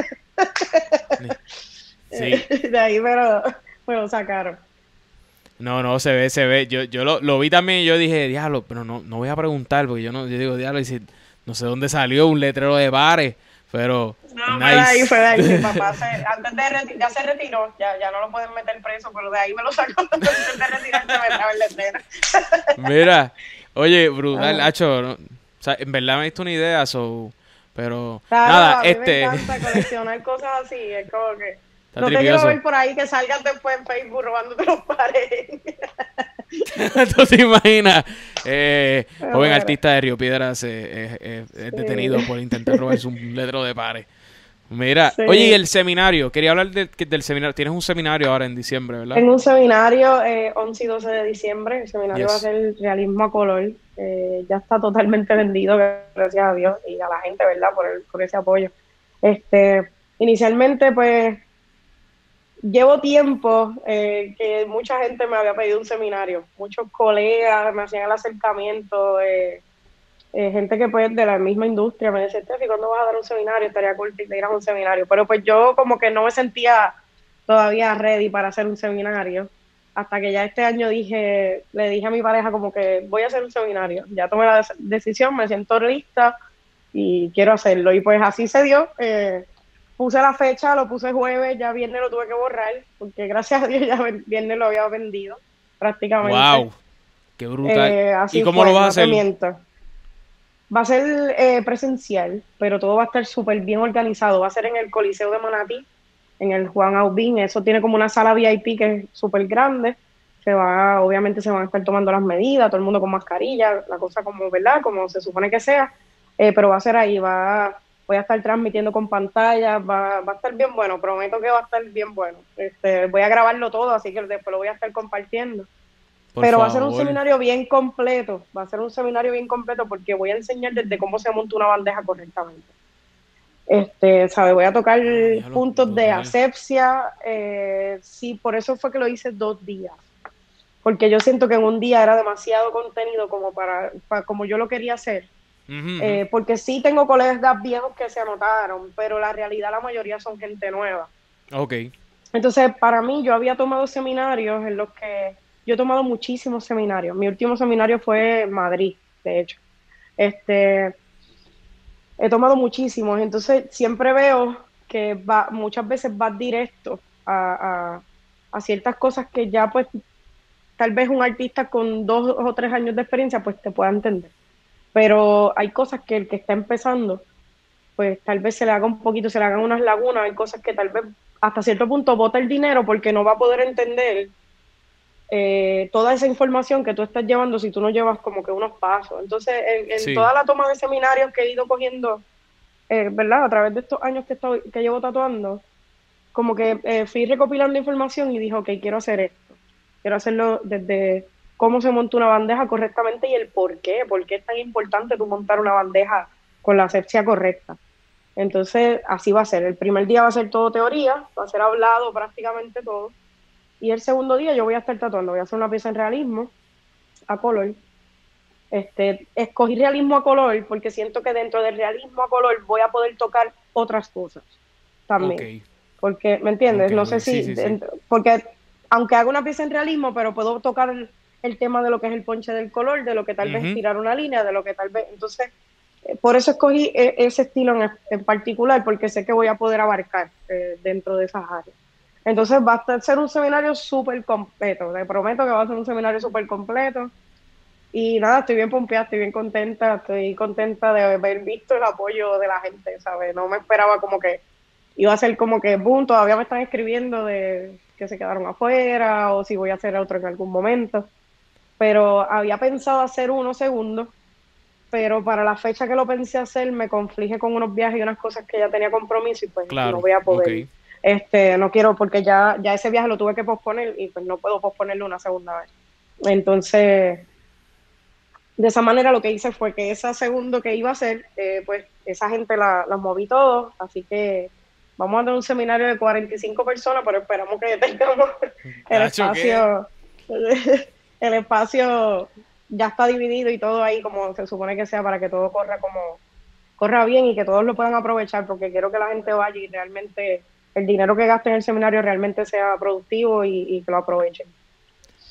Sí. De ahí me lo, me lo sacaron. No, no, se ve, se ve. Yo, yo lo, lo vi también y yo dije, diablo, pero no, no voy a preguntar porque yo no, yo digo, diablo, y si, no sé dónde salió un letrero de bares. Pero, No, fue de ahí, nice. fue de ahí. Mi papá se, antes de reti- ya se retiró, ya, ya no lo pueden meter preso, pero de ahí me lo sacó. Antes de retirarse me estaba en la escena. Mira, oye, brutal, Ajá. Hacho, no, o sea, en verdad me diste una idea, so, pero Claro, nada, a mí me este, encanta coleccionar cosas así. Es como que está no te quiero tripioso. ver por ahí que salgas después en Facebook robándote los pares. ¿Tú te imaginas? Eh, Me joven muero. artista de Río Piedras eh, eh, eh, es detenido Sí. por intentar robarse un letro de pares. Mira, oye, y Sí. el seminario, quería hablar de- que- del seminario. Tienes un seminario ahora en diciembre, ¿verdad? Tengo un seminario eh, once y doce de diciembre. El seminario va a Yes. ser realismo a color. Eh, ya está totalmente vendido, gracias a Dios y a la gente, ¿verdad? Por, el- por ese apoyo. Este, inicialmente, pues, llevo tiempo eh, que mucha gente me había pedido un seminario. Muchos colegas me hacían el acercamiento. Eh, eh, gente que pues de la misma industria me decía, Steffi, ¿cuándo vas a dar un seminario? Estaría cool que dieras un seminario. Pero pues yo como que no me sentía todavía ready para hacer un seminario. Hasta que ya este año dije, le dije a mi pareja como que voy a hacer un seminario. Ya tomé la des- decisión, me siento lista y quiero hacerlo. Y pues así se dio. Eh, puse la fecha, lo puse jueves, ya viernes lo tuve que borrar, porque gracias a Dios ya ven- viernes lo había vendido prácticamente. Wow, qué brutal. Eh, ¿Y así cómo lo fue, vas a no te hacer? miento. Va a ser eh, presencial, pero todo va a estar súper bien organizado. Va a ser en el Coliseo de Manatí, en el Juan Aubín. Eso tiene como una sala V I P que es súper grande. Se va, obviamente se van a estar tomando las medidas, todo el mundo con mascarilla, la cosa como, ¿verdad? Como se supone que sea. Eh, pero va a ser ahí, va, voy a estar transmitiendo con pantalla, va, va a estar bien bueno, prometo que va a estar bien bueno. Este, voy a grabarlo todo, así que después lo voy a estar compartiendo. Por Pero va a ser un favor. seminario bien completo, va a ser un seminario bien completo porque voy a enseñar desde cómo se monta una bandeja correctamente. Este, ¿sabe? Voy a tocar Ah, diablo, puntos de brutal. asepsia, eh, sí, por eso fue que lo hice dos días, porque yo siento que en un día era demasiado contenido como para, para como yo lo quería hacer, Ujú, ujú. eh, porque sí tengo colegas viejos que se anotaron, pero la realidad la mayoría son gente nueva. Ok, Entonces, para mí, yo había tomado seminarios en los que yo he tomado muchísimos seminarios. Mi último seminario fue en Madrid, de hecho. Este, he tomado muchísimos, entonces siempre veo que va, muchas veces vas directo a, a, a ciertas cosas que ya pues tal vez un artista con dos o tres años de experiencia pues te pueda entender. Pero hay cosas que el que está empezando pues tal vez se le haga un poquito, se le hagan unas lagunas, hay cosas que tal vez hasta cierto punto bota el dinero porque no va a poder entender eh, toda esa información que tú estás llevando si tú no llevas como que unos pasos. Entonces, en, en sí. toda la toma de seminarios que he ido cogiendo, eh, ¿verdad? A través de estos años que, estoy, que llevo tatuando, como que eh, fui recopilando información y dije, ok, quiero hacer esto. Quiero hacerlo desde cómo se monta una bandeja correctamente y el por qué, por qué es tan importante tú montar una bandeja con la asepsia correcta. Entonces, así va a ser. El primer día va a ser todo teoría, va a ser hablado prácticamente todo. Y el segundo día yo voy a estar tatuando, voy a hacer una pieza en realismo, a color. Este, escogí realismo a color porque siento que dentro del realismo a color voy a poder tocar otras cosas Ok, también. Porque, ¿me ok, entiendes? No sé ok. Sí, si, sí, sí. dentro- porque aunque haga una pieza en realismo, pero puedo tocar el, el tema de lo que es el ponche del color, de lo que tal vez es Ujú. tirar una línea, de lo que tal vez, entonces eh, por eso escogí e- ese estilo en, en particular, porque sé que voy a poder abarcar eh, dentro de esas áreas. Entonces va a ser un seminario súper completo, te prometo que va a ser un seminario súper completo. Y nada, estoy bien pompeada, estoy bien contenta, estoy contenta de haber visto el apoyo de la gente, ¿sabes? No me esperaba como que iba a ser como que, boom, todavía me están escribiendo de que se quedaron afuera o si voy a hacer otro en algún momento. Pero había pensado hacer uno segundo, pero para la fecha que lo pensé hacer me conflige con unos viajes y unas cosas que ya tenía compromiso y pues no Claro, voy a ok. poder, este, no quiero porque ya, ya ese viaje lo tuve que posponer y pues no puedo posponerlo una segunda vez. Entonces, de esa manera lo que hice fue que esa segundo que iba a hacer, eh, pues esa gente la, la moví todos, así que vamos a dar un seminario de cuarenta y cinco personas, pero esperamos que tengamos el Tacho, ¿qué? espacio, el espacio ya está dividido y todo ahí como se supone que sea para que todo corra como corra bien y que todos lo puedan aprovechar, porque quiero que la gente vaya y realmente el dinero que gaste en el seminario realmente sea productivo y, y que lo aprovechen.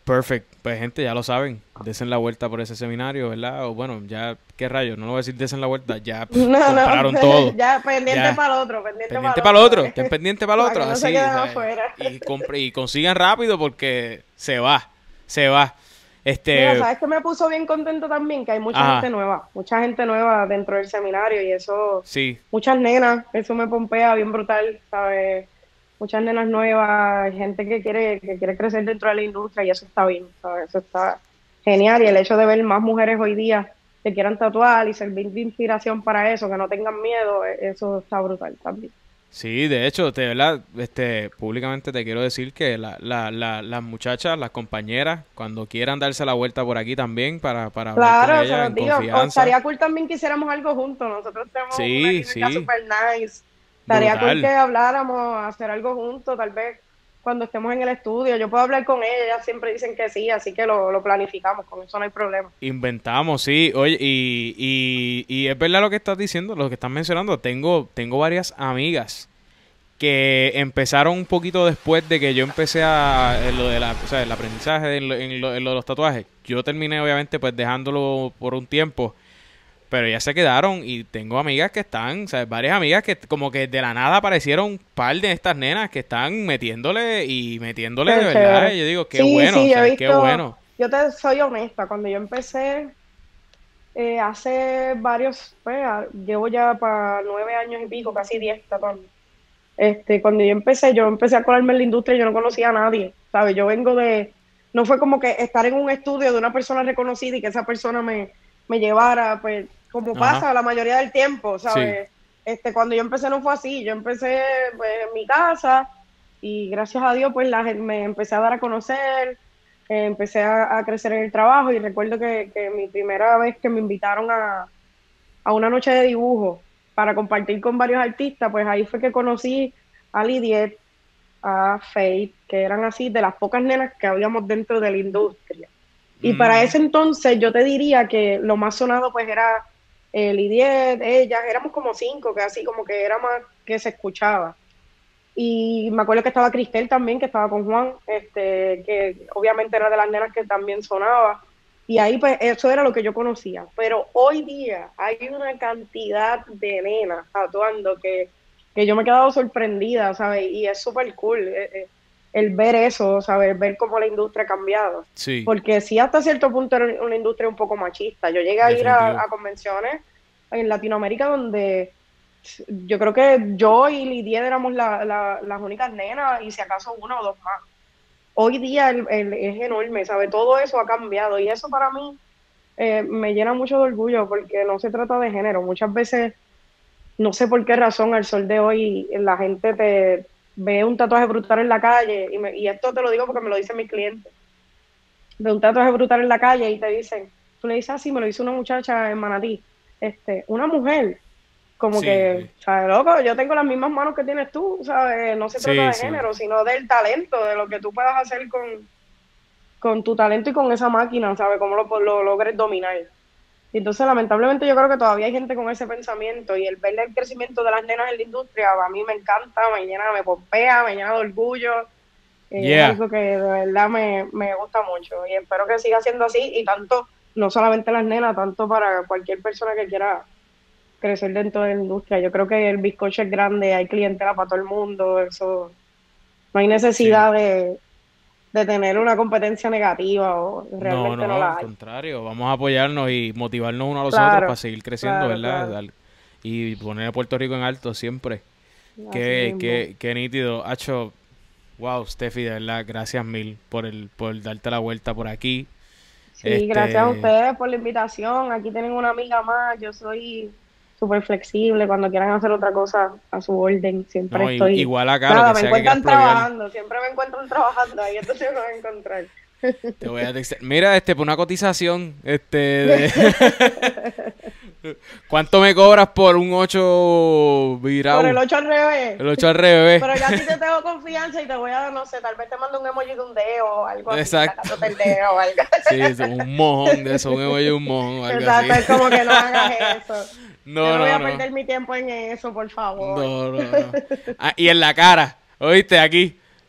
Perfect. Pues gente, ya lo saben. Desen la vuelta por ese seminario, ¿verdad? O bueno, ya, ¿qué rayos? No lo voy a decir desen la vuelta. Ya pff, No, compraron no, todo. ya pendiente Ya. para el otro, pendiente, Pendiente para para el el otro. otro. Estén pendientes para el otro. Para que no se Así, queden ¿sabes? afuera. Y, compre, y consigan rápido porque se va. Se va. Este... Mira, ¿sabes qué me puso bien contento también? Que hay mucha Ajá. gente nueva, mucha gente nueva dentro del seminario y eso, Sí. muchas nenas, eso me pompea bien brutal, ¿sabes? Muchas nenas nuevas, gente que quiere, que quiere crecer dentro de la industria y eso está bien, ¿sabes? Eso está genial y el hecho de ver más mujeres hoy día que quieran tatuar y servir de inspiración para eso, que no tengan miedo, eso está brutal también. Sí, de hecho, de verdad, este, públicamente te quiero decir que la, la, la, las muchachas, las compañeras, cuando quieran darse la vuelta por aquí también para, para hablar con Claro, se ellas los en digo, o confianza. estaría cool también que hiciéramos algo juntos, nosotros tenemos una Sí, química sí, super nice, estaría cool brutal. que habláramos, hacer algo juntos, tal vez cuando estemos en el estudio, yo puedo hablar con ella, ellas siempre dicen que sí, así que lo, lo planificamos, con eso no hay problema. Inventamos, sí. Oye, y, y, y es verdad lo que estás diciendo, lo que estás mencionando. Tengo, tengo varias amigas que empezaron un poquito después de que yo empecé a en lo de la, o sea, el aprendizaje en lo, en lo- en lo de los tatuajes. Yo terminé obviamente pues dejándolo por un tiempo, pero ya se quedaron y tengo amigas que están, o sea, varias amigas que como que de la nada aparecieron un par de estas nenas que están metiéndole y metiéndole de Qué verdad. chévere. Y yo digo, qué Sí, bueno, sí, o yo he sea, qué visto, bueno. yo te soy honesta, cuando yo empecé, eh, hace varios, pues, a- llevo ya para nueve años y pico, casi diez tatuando. Este, cuando yo empecé, yo empecé a colarme en la industria y yo no conocía a nadie, ¿sabes? Yo vengo de, no fue como que estar en un estudio de una persona reconocida y que esa persona me, me llevara, pues, como Ajá, pasa la mayoría del tiempo, sí, ¿sabes? Este, cuando yo empecé no fue así, yo empecé, pues, en mi casa y gracias a Dios, pues, la, gen- me empecé a dar a conocer, eh, empecé a, a crecer en el trabajo y recuerdo que, que mi primera vez que me invitaron a, a una noche de dibujo para compartir con varios artistas, pues ahí fue que conocí a Lidiet, a Faith, que eran así de las pocas nenas que habíamos dentro de la industria. Y para ujú, ese entonces yo te diría que lo más sonado pues era eh, Lidiet, ellas, éramos como cinco, que así como que era más que se escuchaba. Y me acuerdo que estaba Cristel también, que estaba con Juan, este, que obviamente era de las nenas que también sonaba. Y ahí pues eso era lo que yo conocía. Pero hoy día hay una cantidad de nenas actuando que, que yo me he quedado sorprendida, ¿sabes? Y es súper cool eh, eh, el ver eso, ¿sabes? Ver cómo la industria ha cambiado. sí, Porque sí, hasta cierto punto era una industria un poco machista. Yo llegué a ir a, definitivo. a convenciones en Latinoamérica donde yo creo que yo y Lidier éramos la, la, las únicas nenas y si acaso una o dos más. Hoy día el, el, es enorme, ¿sabe? Todo eso ha cambiado y eso para mí eh, me llena mucho de orgullo porque no se trata de género. Muchas veces, no sé por qué razón, al sol de hoy la gente te ve un tatuaje brutal en la calle y, me, y esto te lo digo porque me lo dicen mis clientes. Ve un tatuaje brutal en la calle y te dicen, tú le dices así, me lo hizo una muchacha en Manatí, este, una mujer como Sí, que, ¿sabes, loco? Yo tengo las mismas manos que tienes tú, ¿sabes? No se trata sí, de sí, género, sino del talento, de lo que tú puedas hacer con, con tu talento y con esa máquina, ¿sabes? Cómo lo, lo logres dominar. Y entonces, lamentablemente, yo creo que todavía hay gente con ese pensamiento y el ver el crecimiento de las nenas en la industria, a mí me encanta, me llena, me pompea, me llena de orgullo. Eh, es yeah. algo que de verdad me, me gusta mucho y espero que siga siendo así y tanto, no solamente las nenas, tanto para cualquier persona que quiera crecer dentro de la industria. Yo creo que el bizcocho es grande, hay clientela para todo el mundo, eso no hay Sí. necesidad de, de tener una competencia negativa o No, realmente no no, la al hay. contrario, vamos a apoyarnos y motivarnos unos a los otros para Claro, seguir creciendo, claro, ¿verdad? claro. Dar- Y poner a Puerto Rico en alto siempre. Así Qué, mismo. qué, qué nítido. Hacho, wow, Steffi, de verdad, gracias mil por el, por darte la vuelta por aquí. Sí, gracias a Este, ustedes por la invitación. Aquí tienen una amiga más. Yo soy súper flexible. Cuando quieran hacer otra cosa, a su orden. Siempre no, i- estoy. igual acá, lo Nada, que me sea que quieras encuentran pluguear, trabajando. Siempre me encuentran trabajando. Ahí entonces me van a encontrar. te voy a textear. Mira, este, por una cotización, este, de ¿cuánto me cobras por un ocho Por el virado? ocho al revés. El ocho al revés. Pero yo a ti te tengo confianza y te voy a dar, no sé, tal vez te mando un emoji de un dedo o algo así, Exacto. sacándote el dedo o algo. Sí, es un mojón de eso, un emoji, un mojón o algo así. Exacto, es como que no hagas eso. Yo No, no voy no, a no. perder mi tiempo en eso, por favor. No, no, no. Ah, y en la cara, ¿oíste? Aquí.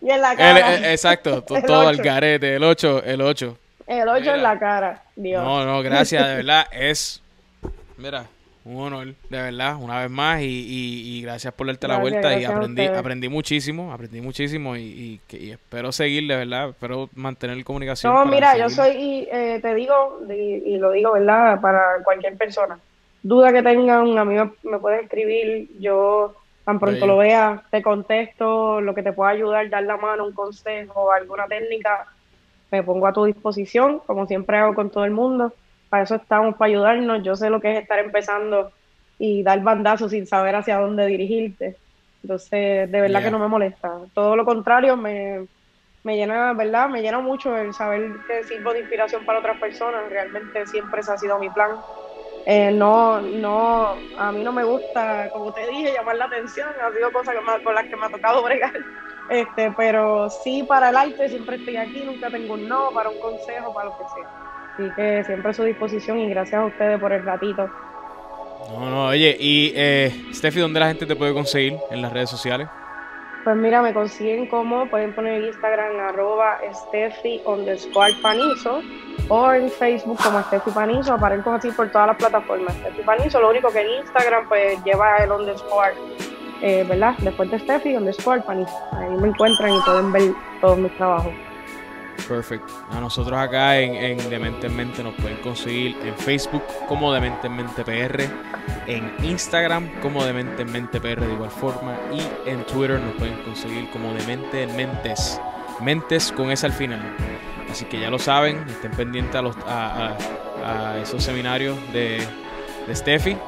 Y en la El- cara. el- exacto, to- El todo al ocho. garete, el ocho, el ocho. El ocho Mira. en la cara. Dios. No, no, gracias, de verdad, es, mira, un honor, de verdad, una vez más, y, y, y gracias por darte la Gracias, vuelta, y gracias a aprendí, ustedes. aprendí muchísimo, aprendí muchísimo, y, y, que- y espero seguir, de verdad, espero mantener comunicación. No, para mira, yo seguir. soy, y, eh, te digo, y, y lo digo, ¿verdad? Para cualquier persona. Duda que tengan, a mí me, me puedes escribir, yo tan pronto Bello. lo vea, te contesto, lo que te pueda ayudar, dar la mano, un consejo, alguna técnica, me pongo a tu disposición, como siempre hago con todo el mundo. Para eso estamos, para ayudarnos. Yo sé lo que es estar empezando y dar bandazos sin saber hacia dónde dirigirte. Entonces, de verdad Ya. que no me molesta. Todo lo contrario, me, me llena, ¿verdad? Me llena mucho el saber que sirvo de inspiración para otras personas. Realmente siempre ese ha sido mi plan. Eh, no, no, a mí no me gusta, como te dije, llamar la atención. Ha sido cosas que me- con las que me ha tocado bregar. Este, pero sí, para el arte siempre estoy aquí, nunca tengo un no, para un consejo, para lo que sea. Así que siempre a su disposición y gracias a ustedes por el ratito. No, no, oye, y eh, Steffi, ¿dónde la gente te puede conseguir en las redes sociales? Pues mira, me consiguen como, pueden poner en Instagram arroba Steffi underscore Panizo o en Facebook como Steffi Panizo, aparezco así por todas las plataformas. Steffi Panizo, lo único que en Instagram pues lleva el underscore, eh, ¿verdad? Después de Steffi underscore Panizo. Ahí me encuentran y pueden ver todos mis trabajos. Perfecto. A nosotros acá en, en Demente en Mente nos pueden conseguir en Facebook como Demente en Mente P R, en Instagram como Demente en Mente P R de igual forma, y en Twitter nos pueden conseguir como Demente en Mentes, Mentes con S al final. Así que ya lo saben, estén pendientes a, los, a, a, a esos seminarios de, de Steffi,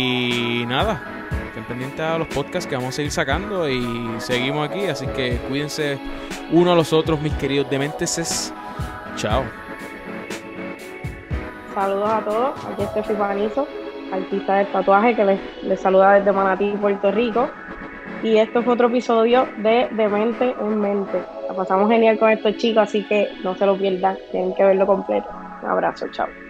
y nada, estén pendientes a los podcasts que vamos a seguir sacando y seguimos aquí, así que cuídense uno a los otros, mis queridos Dementeses. Chao. Saludos a todos, aquí es Steffi Panizo, artista del tatuaje que les, les saluda desde Manatí, Puerto Rico. Y esto fue otro episodio de De Mente en Mente. La pasamos genial con estos chicos, así que no se lo pierdan, tienen que verlo completo. Un abrazo, chao.